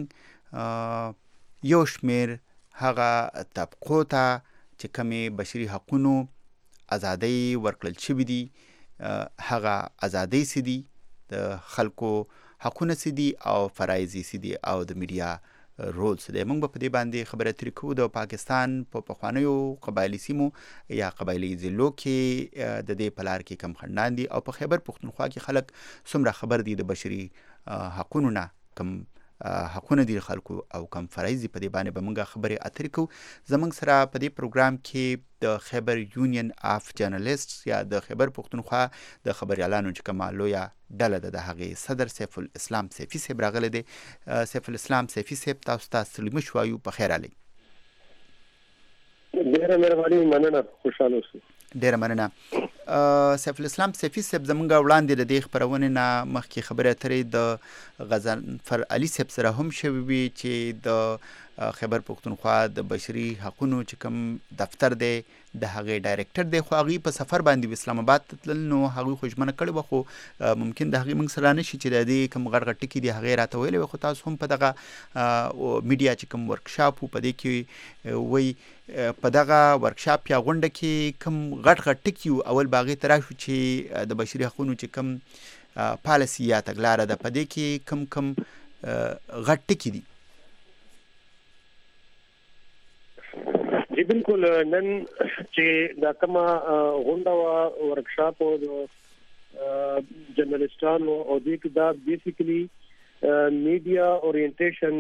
ترڅنګ یو شمیر هغه طبقو ته چې کمې بشري حقوقو ازادۍ ورکړل شوي دي، هغه ازادۍ څه دي، د خلکو حقونه څه دي او فرایض یې څه دي او د میډیا رول څه دی. موږ به په دې باندې خبرې اترې کوو. د پاکستان په پخوانیو قبایلي سیمو یا قبایلي ضلعو کې د دې په لار کې کم خنډان دي او په خیبر پښتونخوا کې خلک څومره خبر دي د بشري حقونو نه، کم حقونه دي خلکو او کم فرایض دي. په دې باندې به موږ خبرې اترې کوو. زموږ سره په دې پروګرام کې د خیبر یونین اف جرنالیست یا د خیبر پښتونخوا د خبریالانو چې کومه لویه ډله ده د هغې صدر سیف الاسلام سیفي صاحب راغلی دی. سیف الاسلام سیفي صاحب تاسو ته سلمش وایو، په خیر علي. ډېره مهرباني، مننه، خوشحاله اوسئ. ډېره مننه. سیف الاسلام سیفي صاحب زموږ وړاندې د دې خپرونې نه مخکې خبرې اترې د غضنفر علي صاحب سره هم شوې وي چې د خیبر پښتونخوا د بشري حقوقو چې کوم دفتر دی د هغې ډایرکټر دی، خو هغوی په سفر باندې اسلام آباد ته تلل، نو هغوی خو ژمنه کړې وه، خو ممکن د هغې موږ سره نشي چې د دې کوم غټ غټ ټکي دي هغې راته ویلې وي. خو تاسو هم په دغه میډیا چې کوم ورکشاپ و په دې کې وایي په دغه ورکشاپ یا غونډه کې کوم غټ غټ ټکي و، اول به هغې ته راشو چې د بشري حقوقو چې کوم پالیسي یا تګلاره ده په دې کې کوم کوم غټ ټکي دي. جی بالکل، نن چې دا کومه غونډه وه ورکشاپ و د جرنالستانو او دې کې دا بیسیکلی میډیا اورینټیشن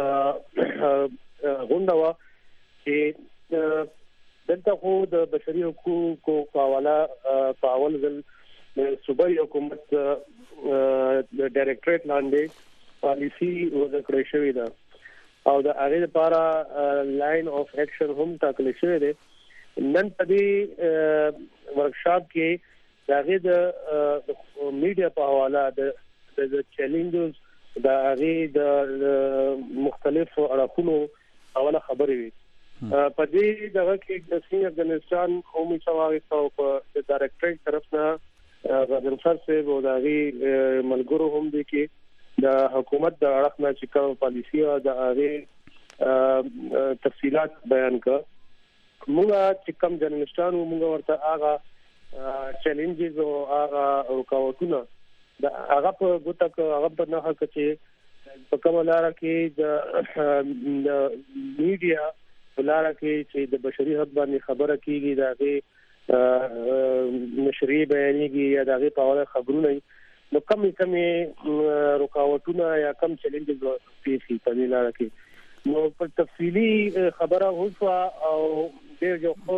غونډه وه چې دلته خو د بشري حقوقو په حواله په اول ځل د صوبایي حکومت د ډایرکټریټ لاندې پالیسي وضع کړې شوې ده او د هغې لپاره لاین آف ایکشن هم ټاکلی شوی دی. نن په دې ورکشاپ کې د هغې د میډیا په حواله د چیلنجز د هغې د مختلفو اړخونو حواله خبرې وي. په دې دغه کې د سینیئر جرنالستان هم څه واخیسته او په د ډایرکټریټ طرف نه غضنفر صاحب او د هغې ملګرو هم دي کې د حکومت د اړخ نه چې کوم پالیسی او د هغه تفصيلات بیان کړ. موږ چې کوم جرنالستانو موږ ورته هغه چیلنجز او هغه رکاوټونه د هغه په ګوته کې هغه په نه حق چې په کومه لار کې د میډیا په لار کې چې د بشري حق باندې خبره کیږي دا غي نشري بیانېږي یا دا غي په اړه خبرونه نو کم کم رکاوټونه یا کم چیلنجز پیښ په دې لار کې نو په تفصیلی خبره هوښه او ډېر یو خو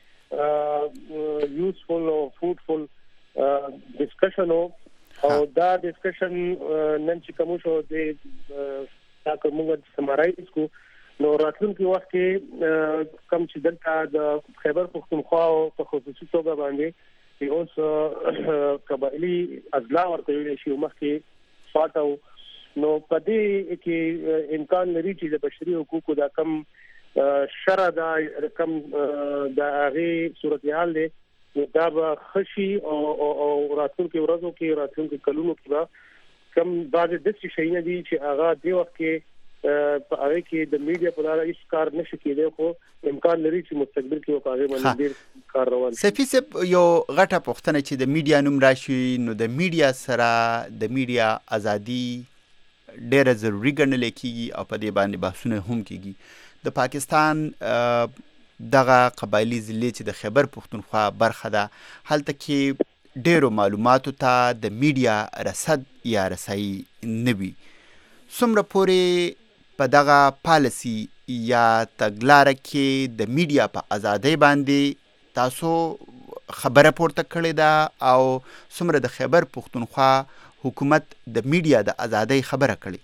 یوزفل او فروټفل ډسکشن او دا ډسکشن نن چې کوم شو د تا کومه سمرایز کو نو راتلونکي وخت کې کم چې دلته د خیبر پختونخوا په خصوصي توګه باندې اوس قبایلی اضلاع ورته ویل شي مخکې فاټو نو پدې کې امکان لري چې د بشري حقوقو دا کم شرع دا کم د هغه صورتحال دی دا به خشي او راتلونکي ورځو کې راتلونکي کلونو کې کم بعض د څه شي نه دي چې هغه دی وخت کې په هغه کې د میډیا په اړه هیڅ کار نشي کېدای خو امکان لري چې مستقبل کې په هغه باندې ډیر کار روان شي. سفیس یو غټه پوښتنه چې د میډیا نوم راشي نو د میډیا سره د میډیا ازادي ډیره ضروری ګڼل کېږي او په دې باندې بحثونه هم کېږي. د پاکستان دغه قبایلی ضلع چې د خیبر پختونخوا برخه ده هلته کې ډیرو معلوماتو ته د میډیا رسد یا رسایي نه وي. څومره پورې په دغه پالیسی یا تګلاره کې د میډیا په ازادۍ باندې تاسو خبره پورته کړې ده او څومره د خیبر پختونخوا حکومت د میډیا د ازادۍ خبره کړې؟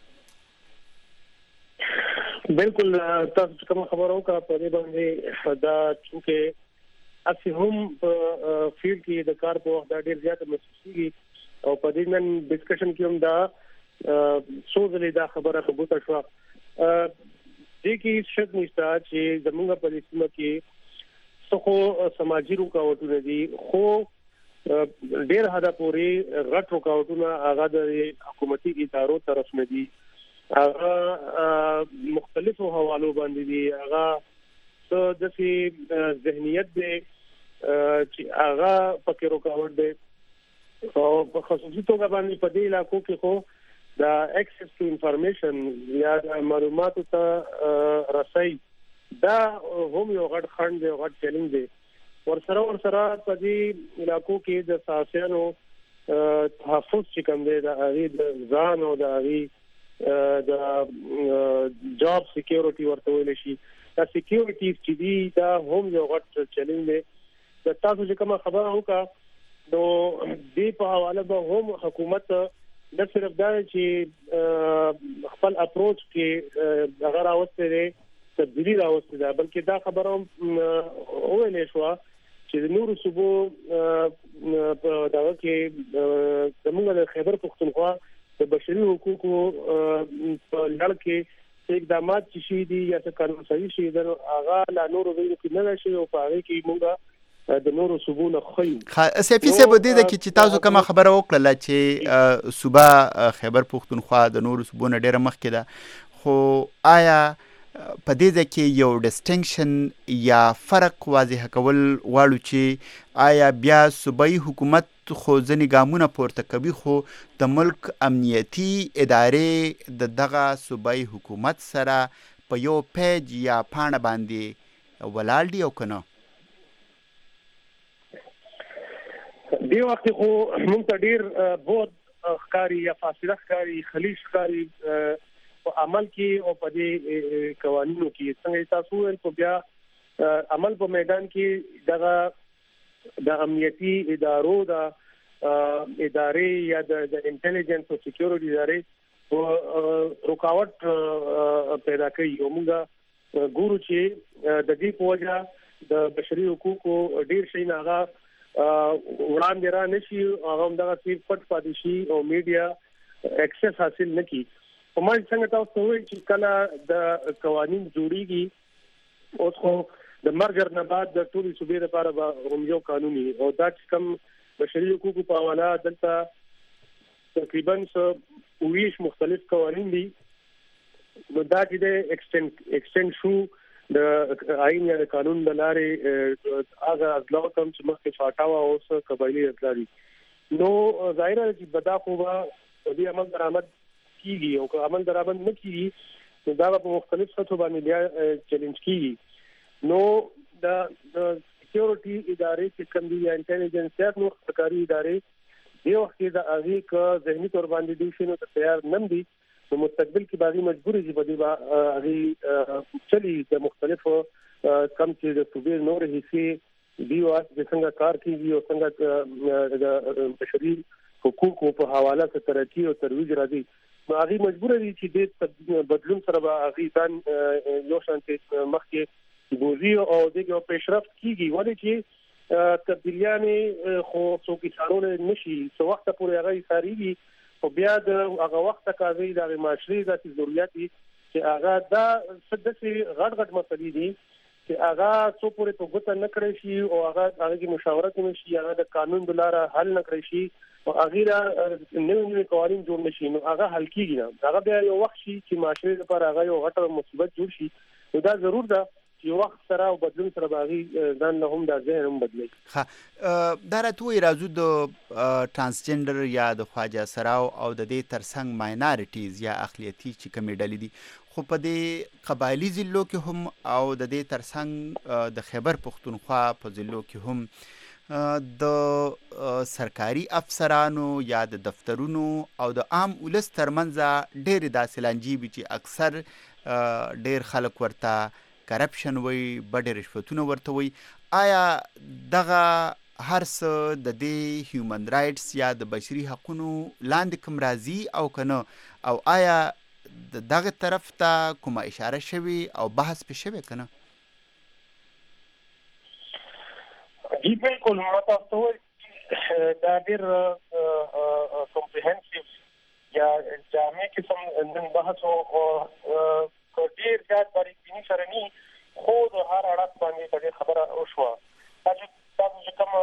بالکل تاسو کوم خبرو کا په دې باندې دا چې اسی هم فیلډ کې د کار په وخت ډېر زیات محسوسيږي او په دې نن ډسکشن کې هم دا سوزلې دا خبره ثبوت شو دې کې شک نشته چې زموږ په دې کې څخه سماجی رکاوټونه دي خو ډېر حدا پورې غټ رکاوټونه هغه د حکومتي ادارو طرف نه دي هغه مختلفو حوالو باندې دي هغه څه د ذهنیت دی چې هغه پکې رکاوټ دی او په خصوصي توګه باندې په دې علاقو کې خو دا اکسس ټو انفارمیشن یا معلوماتو ته رسي دا هم یو غټ خنډ دی غټ چیلنج دی ورسره ورسره په دې علاقو کې د ساسيانو تحفظ چې کوم دی د هغه د ځان او د هغه د جاب سکیورټي ورته ویل شي دا سکیورټي چې دی دا هم یو غټ چیلنج دی د تاسو چې کوم خبره وکړه نو دې په حواله به هم حکومت د صرف دا چې خپل اپروچ کې هغه راوستي دی تبدیلی راوستي دا بلکې دا خبره ویلې شو چې نور صوبو دا کې زموږ د خیبر پختونخوا د بشري حقوقو په لړ کې اقدامات چې شي دي یا څه قانون صحیح شي دا هغه لا نور ویل کې نه شي او په هغه کې موږ د نورو صوبونو خو سفی سه بده د کی چې تاسو کوم خبره وکړه چې صوبه خیبر پختونخوا د نورو صوبونو ډیره مخکې ده خو آیا په دې ځکه یو ډیسټینکشن یا فرق واضح کول غواړو چې آیا بیا صوبایي حکومت خو ځنې ګامونه پورته کوي خو د ملک امنیتي ادارې د دغه صوبایي حکومت سره په یو پیج یا پاڼه باندې ولاړ دي او کنه؟ دی وخت خو موږ ته ډیر بود ښکاری یا فاصله ښکاری خلیج ښکاری په عمل کې او په دې قوانینو کې څنګه تاسو ول په بیا عمل په میدان کې دغه د امنیتي ادارو د ادارې یا د انټيليجنس او سکیورټي ادارې رکاوټ پیدا کوي او موږ ګورو چې د دې په وجه د بشري حقوقو ډیر شي نه هغه وړاندې را نشي هغه دغه صرف پټ پاتې شي او میډیا اکسس حاصل نکړي په ما څنګه تاسو وایي چې کله د قوانين جوړیږي اوس خو د مرجر نه بعد د ټولي صوبې لپاره به هم یو قانوني او دا چې کوم بشري حقوقو په حواله دلته تقریبا ویش مختلف قوانین دي نو دا چې د ایکسټند ایکسټند شو د آئین یا د قانون د لارې هغه اصلاح کوم چې مخکې چاټاوه اوس قبایلی اصلاح دي نو ظاهره چې بدا خو به دې عمل درآمد کیږي او که عمل درآمد نه کیږي نو دا په مختلف سطحو باندې بیا چیلنج کیږي نو د سکیورټي ادارې چې کوم دي یا انټيليجنس یا نور سرکاري ادارې دی وخت د هغه ک ذهني تور باندې دي شنو ته تیار نم دي نو مستقبل کې باندې مجبورې دي په دې هغه چلی د مختلفو کم چې د صوبې نور حصے دی واس د څنګه کار کوي او څنګه د بشري حقوقو په حواله سره ترقی او ترویج راځي نو هغه مجبورې دي چې د بدلون سره به هغه ځان یو شانتي مخکې بوزي او دغه پیشرفت کیږي ولې چې تبدیلیانې خو څوک اشارونه نشي څو وخت پورې هغه ساريږي او بیا د هغه وخت کاږي د معاشري د ضرورت چې هغه دا سدسي غټ غټ مسلې دي چې هغه څو پورې په ګوته نه کړی شي او هغه هغه کې مشاورت نشي هغه د قانون د لارې حل نه کړی شي او هغه نوې نوې قوانين جوړ نشي نو هغه حل کیږي نه هغه بیا یو وخت شي چې معاشري لپاره هغه یو غټه مصیبت جوړ شي نو دا ضرور ده چې وخت سره او بدلون سره باغی ځان له هم د ذهن هم بدلی. ها دا راته راځو د ترانسجندر یا د خواجه سراو او د دې ترڅنګ ماینارټیز یا اقلیتي چې کومې ډلې دي خو په دې قبایلی ضلعو کې هم او د دې ترڅنګ د خیبر پختونخوا په ضلعو کې هم د سرکاري افسرانو یا د دفترونو او د عام ولس ترمنځ ډېر داسې لانجې چې اکثر ډېر خلک ورته کرپشن وي بډې رشوتونه ورته وي آیا دغه هر څه د دې هیومن رائټس یا د بشري حقوقو لاندې کوم راځي او کنه او آیا دغه طرف ته کومه اشاره شوی او بحث پې شوی کنه جی بالکل متاسو دا ډېر کمپریهنسیو یا جامع قسم نن بحث او ډیر زیات باریکینی سره ني خو د هر اړخ باندې په خبره وشوه تاسو چې کوم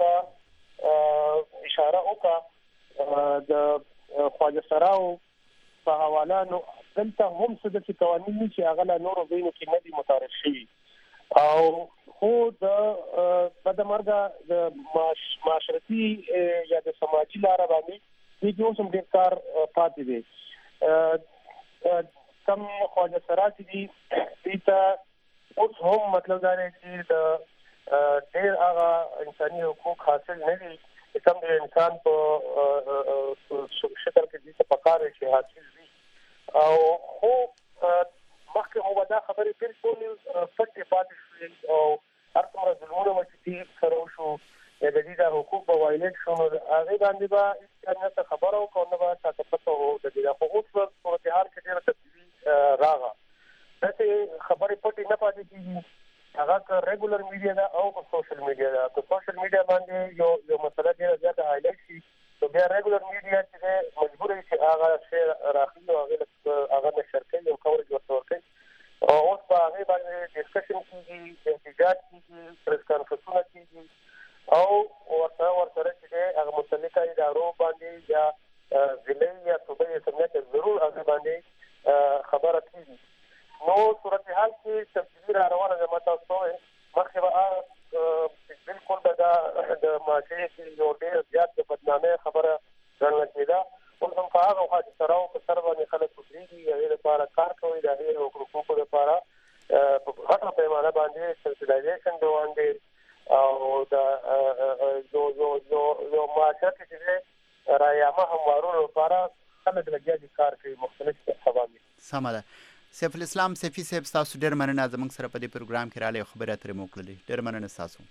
اړخ اشاره وکړه د خواجه سراو په حواله نو دلته هم څه د قوانینو چې هغه له نورو بینو کې نه دي متعارف شوي او خو د بدمرګه د معاشرتي یا د سماجي لار باندې د یو سم ډیر کار پاتې دي کم خواجه سرا چې دي دیتا اوس هم مطلب دا دی چې د ډېر هغه انساني حقوق حاصل نه دي کوم د انسان په شکل کې دي چې پکاره شي حاصل دي او خو مخکې هو دا خبرې بالکل پټې پاتې شوې او هر څومره ظلمونه چې سره وشو یا د دې د حقوق په وایلیټ شو نو هغې باندې به هېڅ خبره وکړو نه به چاته پته وو د دې خو اوس په صورتحال کې ډېره تبدیلي راغله داسې خبرې پټې نه پاتې کېږي هغه که ریګولر میډیا ده او که سوشل میډیا ده که سوشل میډیا باندې یو یو مسله ډېره زیاته هایلایټ شي نو بیا ریګولر میډیا چې دی مجبور وي چې هغه شی راخلي او هغې هغه نشر کوي او کورج ورته ورکوي او اوس په هغې باندې ډسکشن کېږي احتجاج کېږي پریس کانفرنسونه کېږي او ورته ورسره چې دی هغه متعلقه ادارو باندې یا ضلعي یا صوبایي رسمیت ضرور هغې باندې خبره کېږي نو صورتحال کې تبدیلي را روانه ده ما تاسو وویل مخکې به بالکل به دا د معاشرې کې یو ډېر زیات د بدنامۍ خبره ګڼله کېده اوس هم په هغه خواجه سراو په سر باندې خلک ودرېږي د هغې لپاره کار کوي د هغې حقوقو لپاره په غټه پیمانه باندې سنسیټایزیشن روان دی او د یو یو یو یو معاشره کې چې دی رایامه هموارو لپاره خلک لګیا دي کار کوي مختلف عوامل سمه ده سیف الاسلام سیفي صاحب تاسو ډېر مننه زموږ سره په دې پروګرام کې راغلی او خبرې اترې مو وکړلې ډېر مننه ستاسو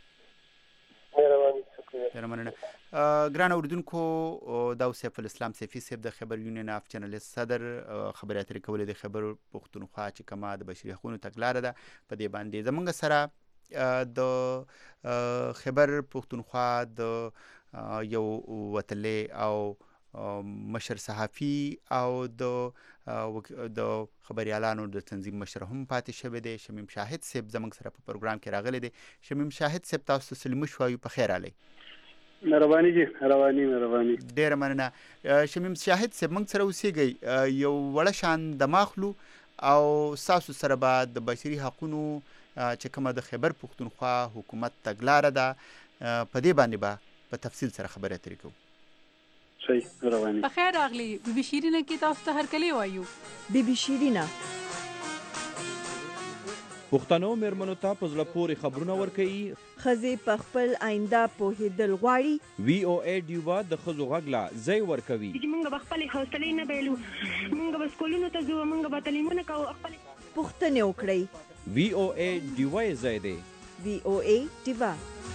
ډېر مننه ګران اورېدونکو دا سیف الاسلام سیفي صاحب د خبر یونین اف جرنالست صدر خبرې اترې کولې د خبر پښتونخوا چې کومه د بشري حقوقو تګلاره ده په دې باندې زموږ سره د خبر پښتونخوا د یو وتلې او مشر صحافي او د د خبريالانو د تنظیم مشر هم پاتې شوی دی شمیم شاهد صاحب زموږ سره په پروګرام کې راغلی دی شمیم شاهد صاحب تاسو سلام شوي په خیر علي مهرباني جی مهرباني مهرباني ډیره مننه شمیم شاهد صاحب موږ سره اوسېږئ یو وړه شان د ماخلو او ستاسو سره به د بشري حقونو چې کومه د خیبر پښتونخوا حکومت تګلاره ده په دې باندې به په تفصیل سره خبرې اترې کوو. صحیح مهرباني. بخیر راغلی بي بي شیرینه کې تاسو ته هرکلی وایو. بي بي شیرینه پښتنو مېرمنو ته په زړه پورې خبرونه ورکوي. ښځې په خپل آینده پوهېدل غواړي. وی او ای ډیوا د ښځو غږ لا ځای ورکوي. موږ به خپلې حوصلې نه بایلو، موږ به سکولونو ته ځو، موږ به تعلیمونه کوو، خپلې پوښتنې وکړئ. وی او ای ډیوا یې ځای دی. وی او ای ډیوا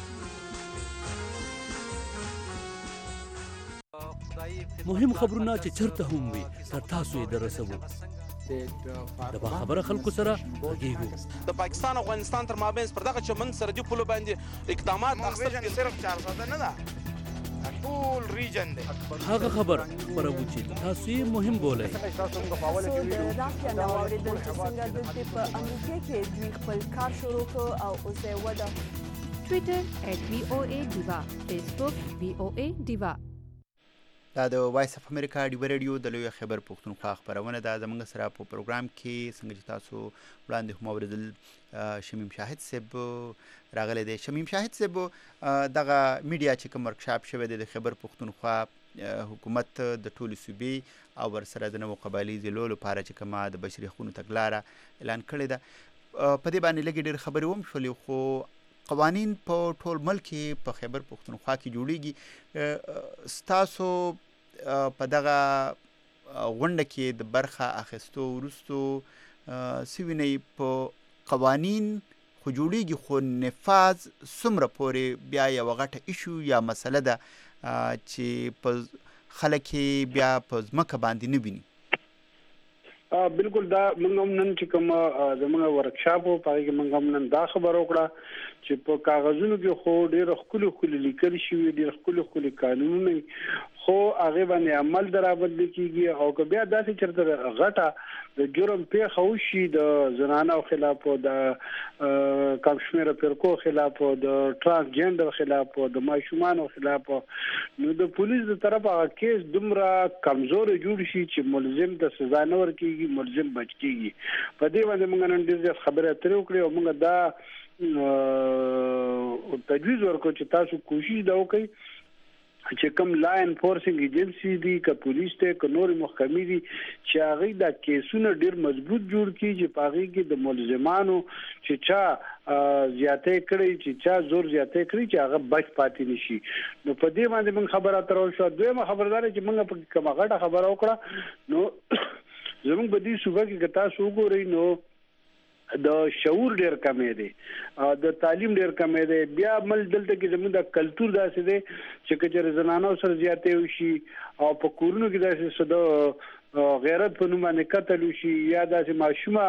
مهم خبرونه چې چرته هم وي تر تاسو یې درسوو. د باخبره خلکو سره غږیږو. د پاکستان او افغانستان تر مابین پر دغه چمن سرحدي پولو باندې اقدامات اخیستل صرف چار ساده نه ده، ټول ریجن دی. هغه خبر خبرو چې تاسو یې مهم بولئ. تاسو د راکیا نو اوریدل چې څنګه د په امریکا کې دوی خپل کار شروع کړ او اوس یې وده. ټوئیټر ایټ وی او ای ډیوا، فیسبوک وی او ای ډیوا. دا د وایس اف امریکا ډیو ریډیو د لوی خبر پښتونخوا خبرونه ده. زموږ سره په پروګرام کې څنګه چې تاسو وړاندې هم اوریدل شمیم شاهد صاحب راغلی دی. شمیم شاهد صاحب دغه میډیا چې کوم ورکشاپ شوی دی د خبر پښتونخوا حکومت د ټولو صوبې او ورسره د نوو قبایلي ضلعو لپاره چې کومه د بشري حقوقو تګلاره اعلان کړې ده، په دې باندې لږې ډېرې خبرې هم شولې، خو قوانین په ټول ملک کې په خیبر پښتونخوا کې جوړیږي. ستاسو په دغه غونډه کې د برخه اخیستو وروستو څه وینئ؟ په قوانین خو جوړیږي خو نفاذ څومره پورې بیا یوه غټه ایشو یا مسله ده چې په خلک یې بیا په ځمکه باندې نه ویني؟ بالکل دا موږ هم نن چې کوم زموږ ورکشاپ و په هغې کې موږ هم نن دا خبره وکړه چې په کاغذونو کې خو ډېره ښکلي ښکلي لیکل شوي، ډېر ښکلي ښکلي قانونونه، خو هغې باندې عمل د رابطې کېږي. او که بیا داسې چېرته غټه د جرم پیښه وشي د زنانو خلاف او د کم شمېره فرقو خلاف او د ټرانسجنډر خلاف او د ماشومانو خلاف، نو د پولیس د طرفه هغه کیس دومره کمزوری جوړ شي چې ملزم ته سزا نه ورکېږي، ملزم بچ کېږي. په دې باندې موږ نن ډېر زیات خبرې اترې وکړې او موږ دا تجویز ورکړو چې تاسو کوشش دا وکړئ چې کوم لا انفورسینګ ایجنسی دي، که پولیس ته، که نور محکمې دي، چې هغوی دا کیسونه ډېر مضبوط جوړ کړي چې په هغې کې د ملزمانو چې چا زیاتې کړی، چې چا زور زیاتې کړی، چې هغه بچ پاتې نه شي. نو په دې باندې موږ خبره اتره وشوه. دویمه خبره دا ده چې موږ په کومه غټه خبره وکړه، نو زموږ په دې صوبه کې که تاسو وګورئ نو د شعور ډېر کمې دی، د تعلیم ډېر کمې دی. بیا مل دلته کې زموږ د کلتور داسې دی چې که چېرې زنانو سره زیاتې وشي او په کورونو کې داسې څه د غیرت په نوم باندې قتل وشي یا داسې ماشومه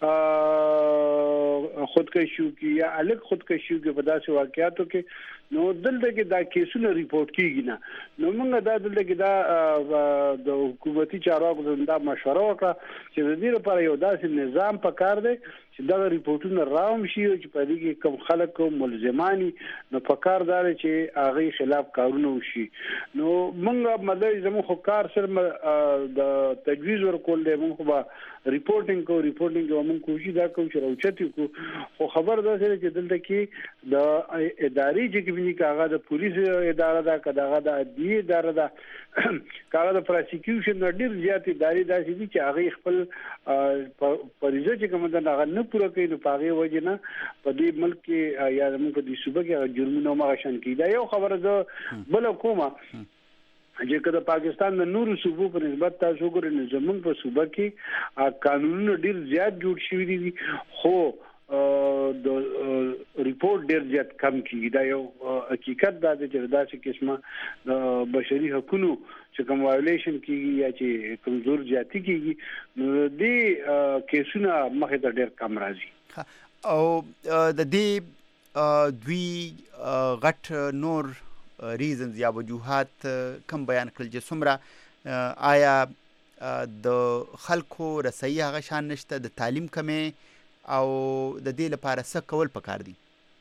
خودکشي وکړي یا هلک خودکشي وکړي په داسې واقعاتو کې، نو دلته کې دا کیسونه ریپورټ کېږي نه. نو موږ دا دلته کې دا د حکومتي چارواکو دا مشوره وکړه چې د دې لپاره یو داسې نظام پکار دی چې دغه ریپورټونه راوم شي او چې په دې کې کوم خلک کوم ملزمانی نو پکار دا دی چې هغې خلاف کارونه وشي. نو موږ مدعي زموږ خو کار سره د تجویز ورکول دی، موږ خو به ریپورټینګ کوو، ریپورټینګ کوو، موږ کوشش دا کوو چې راوچت وکړو. خو خبر داسې ده چې دلته کې د ادارې چې کومې که هغه د پولیس اداره ده، که د هغه د عدلیې اداره ده، که هغه د پراسیکیوشن نه ډېر زیات ادارې داسې دي چې هغې خپل فریضه چې کومه ده هغه نه پوره کوي. نو په هغې وجې نه په دې ملک کې یا زموږ په دې صوبه کې هغه جرمونه همغه شان کېږي. دا یو خبره زه بله کومه چې که د پاکستان د نورو صوبو په نسبت تاسو وګورئ نو زموږ په صوبه کې قانونونه ډېر زیات جوړ شوي دي، خو د ریپورټ ډېر زیات کم کېږي. دا یو حقیقت دا دی چې داسې قسمه د بشري حقونو چې کوم وایولیشن کېږي یا چې کمزور زیاتي کېږي، نو دې کیسونه مخې ته ډېر کم راځي. او د دې دوی غټ نور ریزنز یا وجوهات کم بیان کړل چې څومره آیا د خلکو رسایي هغه شان نشته، د تعلیم کمې، او د دې لپاره څه کول پکار دي؟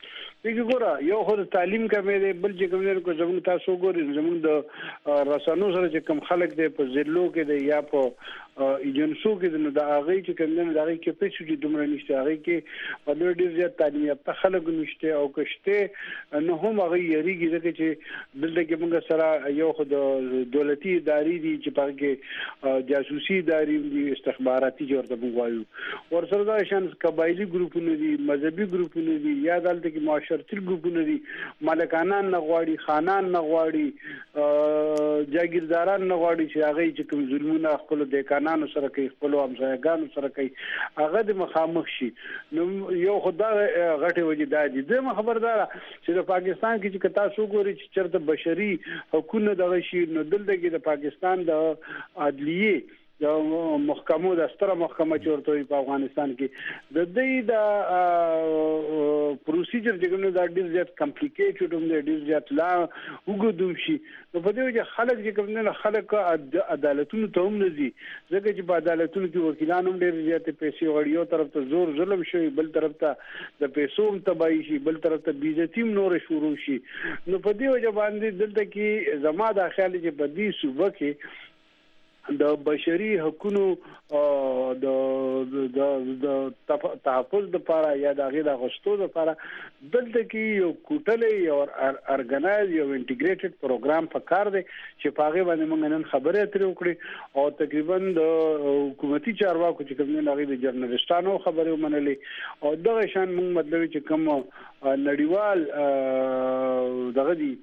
دغه ګوره یو خو تعلیم کمې دی بل چې کوم نه کو زموږ تاسو ګورئ زموږ د رسانو سره چې کم خلک دی په ضلعو کې دی یا په ایجنسو کې نو د هغه چې کوم نه دغه کې په چې دومره نشته هغه کې په ډېر ډېر زیات تعلیم یافته خلک نشته او کشته نو هم هغه یریږي ځکه چې دلته کې موږ سره یو خو د دولتي ادارې دي چې په کې جاسوسي ادارې دي استخباراتي جوړ ته وایو ورسره دا شان قبایلی ګروپونه دي مذهبي ګروپونه دي یا دلته کې معاشرتي ګروپونه دي مالکانان نه غواړي خانان نه غواړي جاگیرداران نه غواړي چې هغه چې کوم ظلمونه خپل د قانونو سره کوي خپل همسایګانو سره کوي هغه د مخامخ شي نو یو خدای غټه وجداد دي د خبردار چې د پاکستان کې چې تاسو ګوري چې چرته بشري حقوقونه دغه شي نو دلته کې د پاکستان د عدلیه د محکمو د ستره محکمه چورته په افغانستان کې د دې د پروسیجر دغه د ډیر زیات کمپلیکیټډ هم دی ډیر زیات لا وګدو شي نو په دې وجه خلک چې کوم نه خلک عدالتونو ته هم نزي ځکه چې په عدالتونو کې وکیلان هم ډیر زیات پیسې وړي یو طرف ته زور ظلم شي بل طرف ته د پیسو هم تباہي شي بل طرف ته بیزتی نور شروع شي نو په دې وجه باندې دلته کې زما د خیال چې په دې صوبه کې د بشري حقوقو د د د تحفظ لپاره یا د غیر غشتو لپاره دلته کې یو کوټلې یو ارګنایز یو انټیګریټډ پروګرام پکار دی چې په هغه باندې موږ نن خبرې اترې وکړې او تقریبا د حکومتي چارواکو چې کوم نه لغوي د جرنالستانو خبرې ومنلې او دغه شان موږ مطلب چې کوم نړیوال دغه دی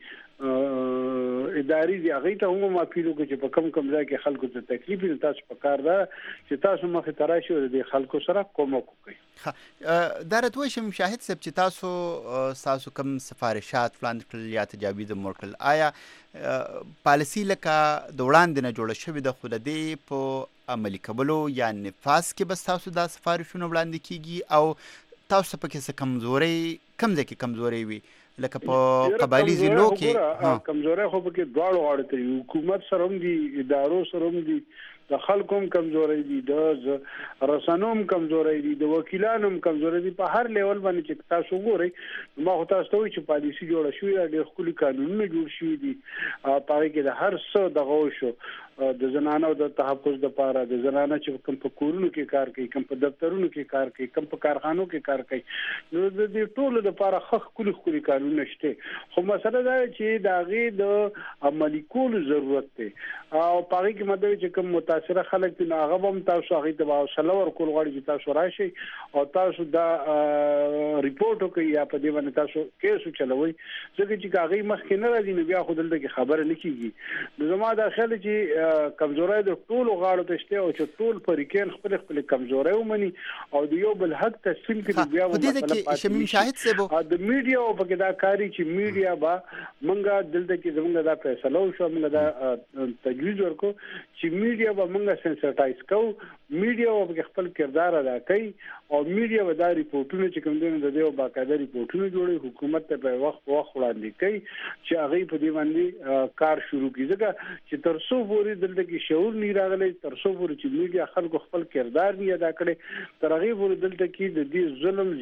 اداري دی هغه ته هم ماپیلو کې په کم کم ځای کې خلکو ته تکلیف نه تاسو په کار ده چې تاسو مخه تراشي او د خلکو سره کومک وکړي دا راتوي شم شاهد سب چې تاسو تاسو کم سفارشات پلان کړل یا تجاویز مرکل آیا پالیسی لکه د وړاندې نه جوړ شوی د خود دې په عملی کولو یا نفاذ کې بس تاسو د سفارشونو وړاندې کیږي او تاسو په کې څه کمزوري کم ځکه کمزوري وي لکه په قبایلی ضلعو کې کمزوري خو په کې دواړو اړتي حکومت سره هم دي ادارو سره هم دي د خلکو هم کمزوري دي د رسنیو هم کمزوري دي د وکیلانو هم کمزوري دي په هر لیول باندې چې تاسو ګورئ ما خو تاسو ته وایي چې پالیسي جوړه شوې ده د خپل قانونونه جوړ شوي دي په کې د هر څه دغه شو د زنانو د تحفظ لپاره د زنانو چې کوم په کورونو کې کار کوي کوم په دفترونو کې کار کوي کوم په کارخانو کې کار کوي نو د دې ټولو لپاره خخ کلی خوري قانون شته خو مسله دا چې دا غي د عملی کول ضرورت دی او پاره کې مده چې کوم متاثره خلک دي هغه هم تاسو هغه ته حوصله ورکول غواړي چې تاسو راشي او تاسو دا ریپورت کوي یا په دې باندې تاسو کیسو چلوي ځکه چې هغه مخکې نه راځي نو بیا خو دلته کې خبره نه کیږي نو زما دا خیال چې کمزوري د ټول غاړو ته شته او چې ټول فریقین خپل خپل کمزوري ومني او د یو بل حق تسلیم کړي بیا و مسله شمیم شاهد سبو د میډیا او په دا کاری چې میډیا با منګه دلته کې زمونږ دا فیصله شو موږ دا تجویز ورکو چې میډیا به موږ سنسټایز کوو میډیا او خپل کردار ادا کوي او میډیا به دا ریپورتونه چې کوم دي د یو باقاعده ریپورتونه جوړي حکومت ته په وخت وخت وړاندې کوي چې هغه په دې باندې کار شروع کړي ځکه چې تر څو پورې دلته کې شعور نه راغلی تر څو پورې چې میډیا خلکو خپل کردار نه ادا کړي تر هغه پورې دلته کې د دې ظلم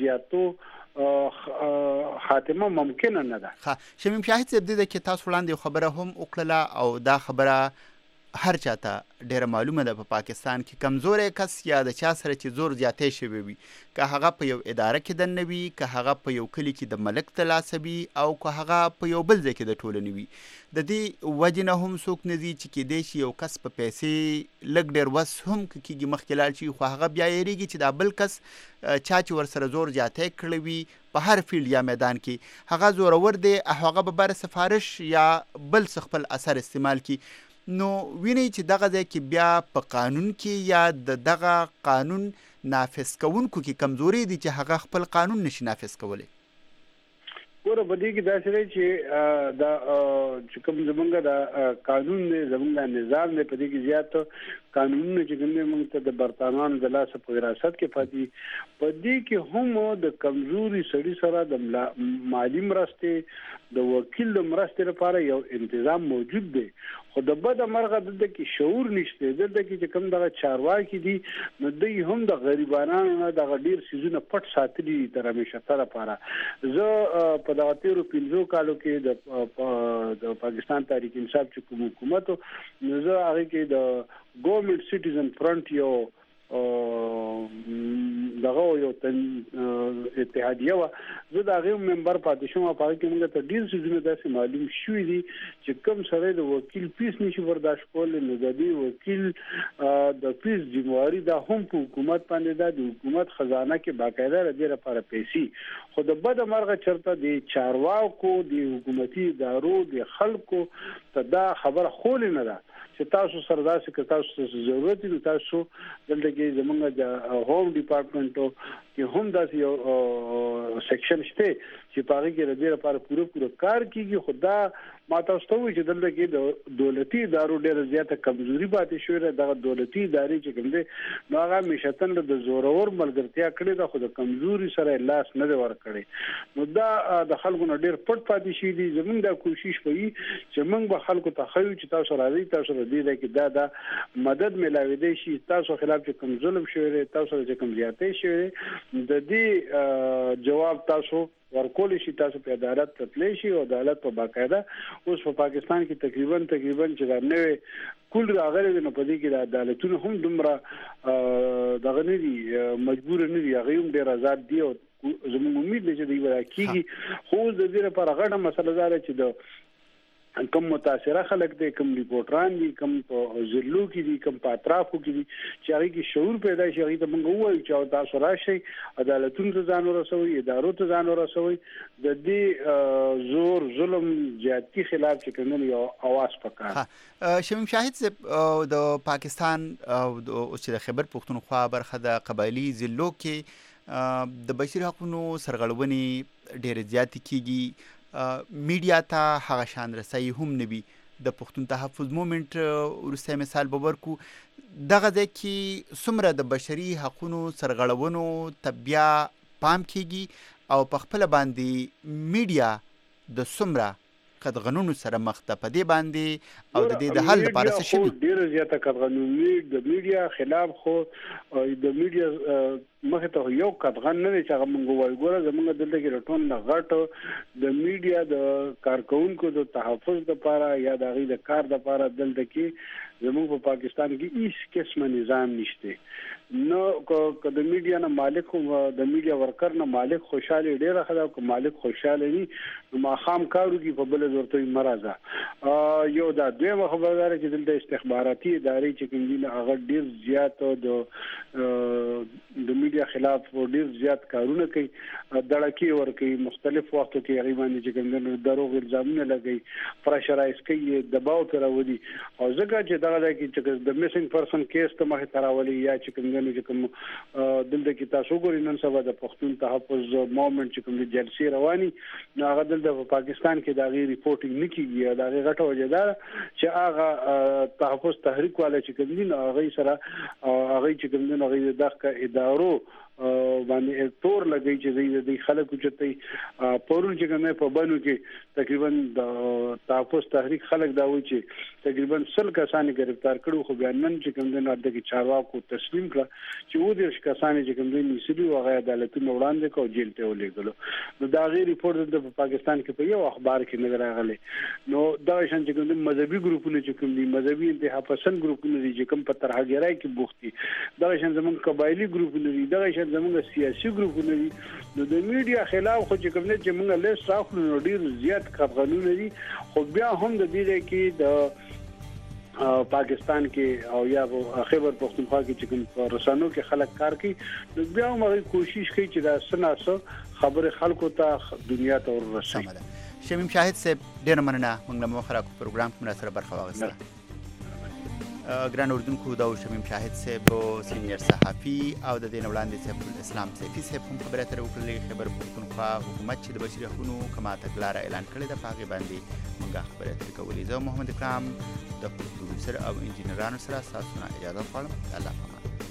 زیاتو خاتمه ممکن نه ده. ښه شمیم شاهد صاحب دې کې تاسو وړاندې خبره هم وکړه او دا خبره هر چاته ډیره معلومه ده په پا پاکستان کې کمزوري کس یا د چا سره چې زور زیاتې شوی وي که هغه په یو اداره کې دنه وي که هغه په یو کلی کې د ملک تلاسبي او که هغه په یو بل ځای کې د ټولنې وي د دې وجه نه هم څوک نه دي چې کېدای شي یو کس په پیسې لږ ډېر وس هم کېږي مخکې لاړ شي خو هغه بیا یېرېږي چې دا بل کس چا چې ورسره زور زیاتی کړی وي په هر فیلډ یا میدان کې هغه زورور دی او هغه به بر سفارش یا بل څه خپل اثر استعمال کړي نو ویني چې دغه ځای کې بیا په قانون کې یا د دغه قانون نافذ کوونکو کې کمزوري دي چې هغه خپل قانون نشي نافذ کولی. ګوره په دې کې داسې دی چې دا چې کوم زمونږ د قانون دی زمونږ د نظام دی په دې کې زیات قانونونه چې کوم موږ ته د برتانوان د لاس په وراثت کې پاتې په دې کې هم د کمزوري سړي سره د مالی مرستې د وکیل د مرستې لپاره یو تنظیم موجود دی خو د بد مرغه د کې شعور نشته د کې کوم د چارواکي دي نو دوی هم د غریبانو د غډیر سيزونه پټ ساتلي تر همیشه تر لپاره زه په دغه تیرو پنځو کالو کې د د پاکستان تحریک انصاف چې کوم حکومت نو زه هغه کې د ګورنمنت سټیزن فرنٹ یو دغه یو اتحادیه و زه دا غو ممبر پاتې شوم په کې موږ ته ډیر څه داسې معلوم شوې دي چې کوم سره د وکیل پیس نشي برداشت کول نو د دې وکیل د پیس ذمہواری د هم په حکومت باندې د حکومت خزانه کې باقاعده لري لپاره پیسې خو د بد مرغه چرته د چارواکو د حکومتي ادارو د خلکو ته دا خبر خول نه ده چې تاسو سره داسې که تاسو ضرورت دي تاسو دلته کې زمونږ د هوم ډپارټمنټو کې هم داسې یو سیکشن شته چې په هغه کې د دې لپاره پوره پوره کار کیږي خو دا ما تاسو ته وایي چې دلته کې د دولتي ادارو ډېر زیاته کمزوري پاتې شوې ده د دولتي ادارې چې کوم دي نو هغه مشتن د زورور ملګرتیا کړې ده خو د کمزوري سره لاس نه دی ورکړي نو دا د خلکو نه ډېر پټ پاتې شي دي زمونږ د کوشش کوي چې موږ به خلکو ته خو چې تاسو راځي تاسو دې ده کې دا دا مدد ملاوي دي شي تاسو خلاف چې کوم ظلم شوی تاسو چې کوم زیاتې شوی د دې جواب تاسو ورکول شي تاسو په عدالت تطلی شي او عدالت په باقاعده اوس په پاکستان کې تقریبا تقریبا چې دا نوې کول راغلي نو په دې کې د عدالتونو هم دومره دغه نه دي مجبور نه دي هغه هم ډیر آزاد دي او زموږ امید دی چې دوی ورکیږي خو د دې لپاره غټه مسله ده چې د کم متاثره خلک دي کم ریپورټران دي کم په ضلعو کې دي کم په اطرافو کې دي چې هغه کې شعور پیدا شي هغه ته موږ وایو چې تاسو راشي عدالتونو ته ځان ورسوي ادارو ته ځان ورسوي د دې زور ظلم زیاتی خلاف چې کوم یو आवाज پکار شمیم شاهد صاحب د پاکستان او د خیبر پختونخوا برخه د قبایلی ضلعو کې د بشري حقوقو سرغړونې ډېر زیات کیږي میډیا ته هغه شان رسي هم نبي د پښتون تحفظ موومېنټ ورسته مثال به ورکو دغه ځکه څومره د بشري حقوقو سرغړونو تبیا پام کیږي او په خپل باندې میډیا د څومره قدغنونو سره مخ ته پدې باندې او د دې د حل لپاره څه شي ډیر زیاته قدغنونی د میډیا خلاف خو د میډیا مخه ته یو قدغن نه چې هغه مونږ وایو ګوره زمونږ دلته کې رټون نه غټ د میډیا د کارکونکو د تحفظ لپاره یا د غي د کار لپاره دلته کې زمونږ په پاکستان کې هیڅ قسمه نظام نشته نو که د میډیا نه مالک د میډیا ورکر نه مالک خوشاله ډیره خدا او مالک خوشاله ني ما خام کارو کې په بل ورته مرزه یو دا دویمه خبردار چې دلته استخباراتي ادارې چې کوم دي هغه ډیر زیات د میډیا خلاف ډیر زیات کارونه کوي دړکی ور کوي مختلف وختو کې هغه باندې چې کوم دروغ الزامونه لګي پرشرایز کوي دباو تراولي او ځکه چې دا چې د میسنګ پرسن کیس ته مخه تراولي یا چې کوم چې کوم دلته کې تاسو ګورئ نن سبا د پښتون تحفظ موومېنټ چې کوم د جلسې رواني نو هغه دلته په پاکستان کې دا غي ریپورټینګ نکېږي دا غي غټه وجه ده چې هغه تحفظ تحریک والا چې کوم دي هغه سره هغه چې کوم دي هغه دغه ادارو باندې تور لګی چې د خلکو چته پرون چې کومه په بانو کې تقریبا د تحفظ تحریک خلک دا وایي چې تقریبا سل کسانې گرفتار کړو خو بیا نن چې کوم د نړۍ چارواکو تسلیم کړ چې و دې کسانې چې کوم د نیسلي او غیر عدالتونو وړاندې کو جیل ته ولېګلو نو دا غیر ریپورت د پاکستان کې په یو اخبار کې نظر راغلی نو دا شان چې کوم د مذهبي ګروپونو چې کوم دي مذهبي انتها پسند ګروپونه دي چې کوم په ترهګرای کې بوختي دا شان زمون قبایلی ګروپونه دي دا شان زموږ سیاسي ګروپونه دي نو د میډیا خلاف خو چې کوم نه چې موږ له ساخلو نو ډیر زیات قانون دي خو بیا هم د دې کې د پاکستان کې او یا خیبر پختونخوا کې چې کوم رسانو کې خلک کار کوي نو بیا هم کوشش کوي چې دا سناسو خبره خلکو ته دنیا ته ورسوي شمیم شاهد صاحب ډیر مننه موږ له مخه راکو پروګرام کې سره برخه واغسته ګران اردوونکو دا شمیم شاهد صاحب سینیئر صحافي او د دې نه وړاندې سیف الاسلام سیفي صاحب هم خبرې اترې وکړلې. خیبر پښتونخوا حکومت چې د بشري حقونو کما تګلاره اعلان کړې ده په هغې باندې موږ خبرې اترې کولې. زه محمد اکرام د پروډوسر او انجینرانو سره ستاسو نه اجازه غواړم. الله پامان.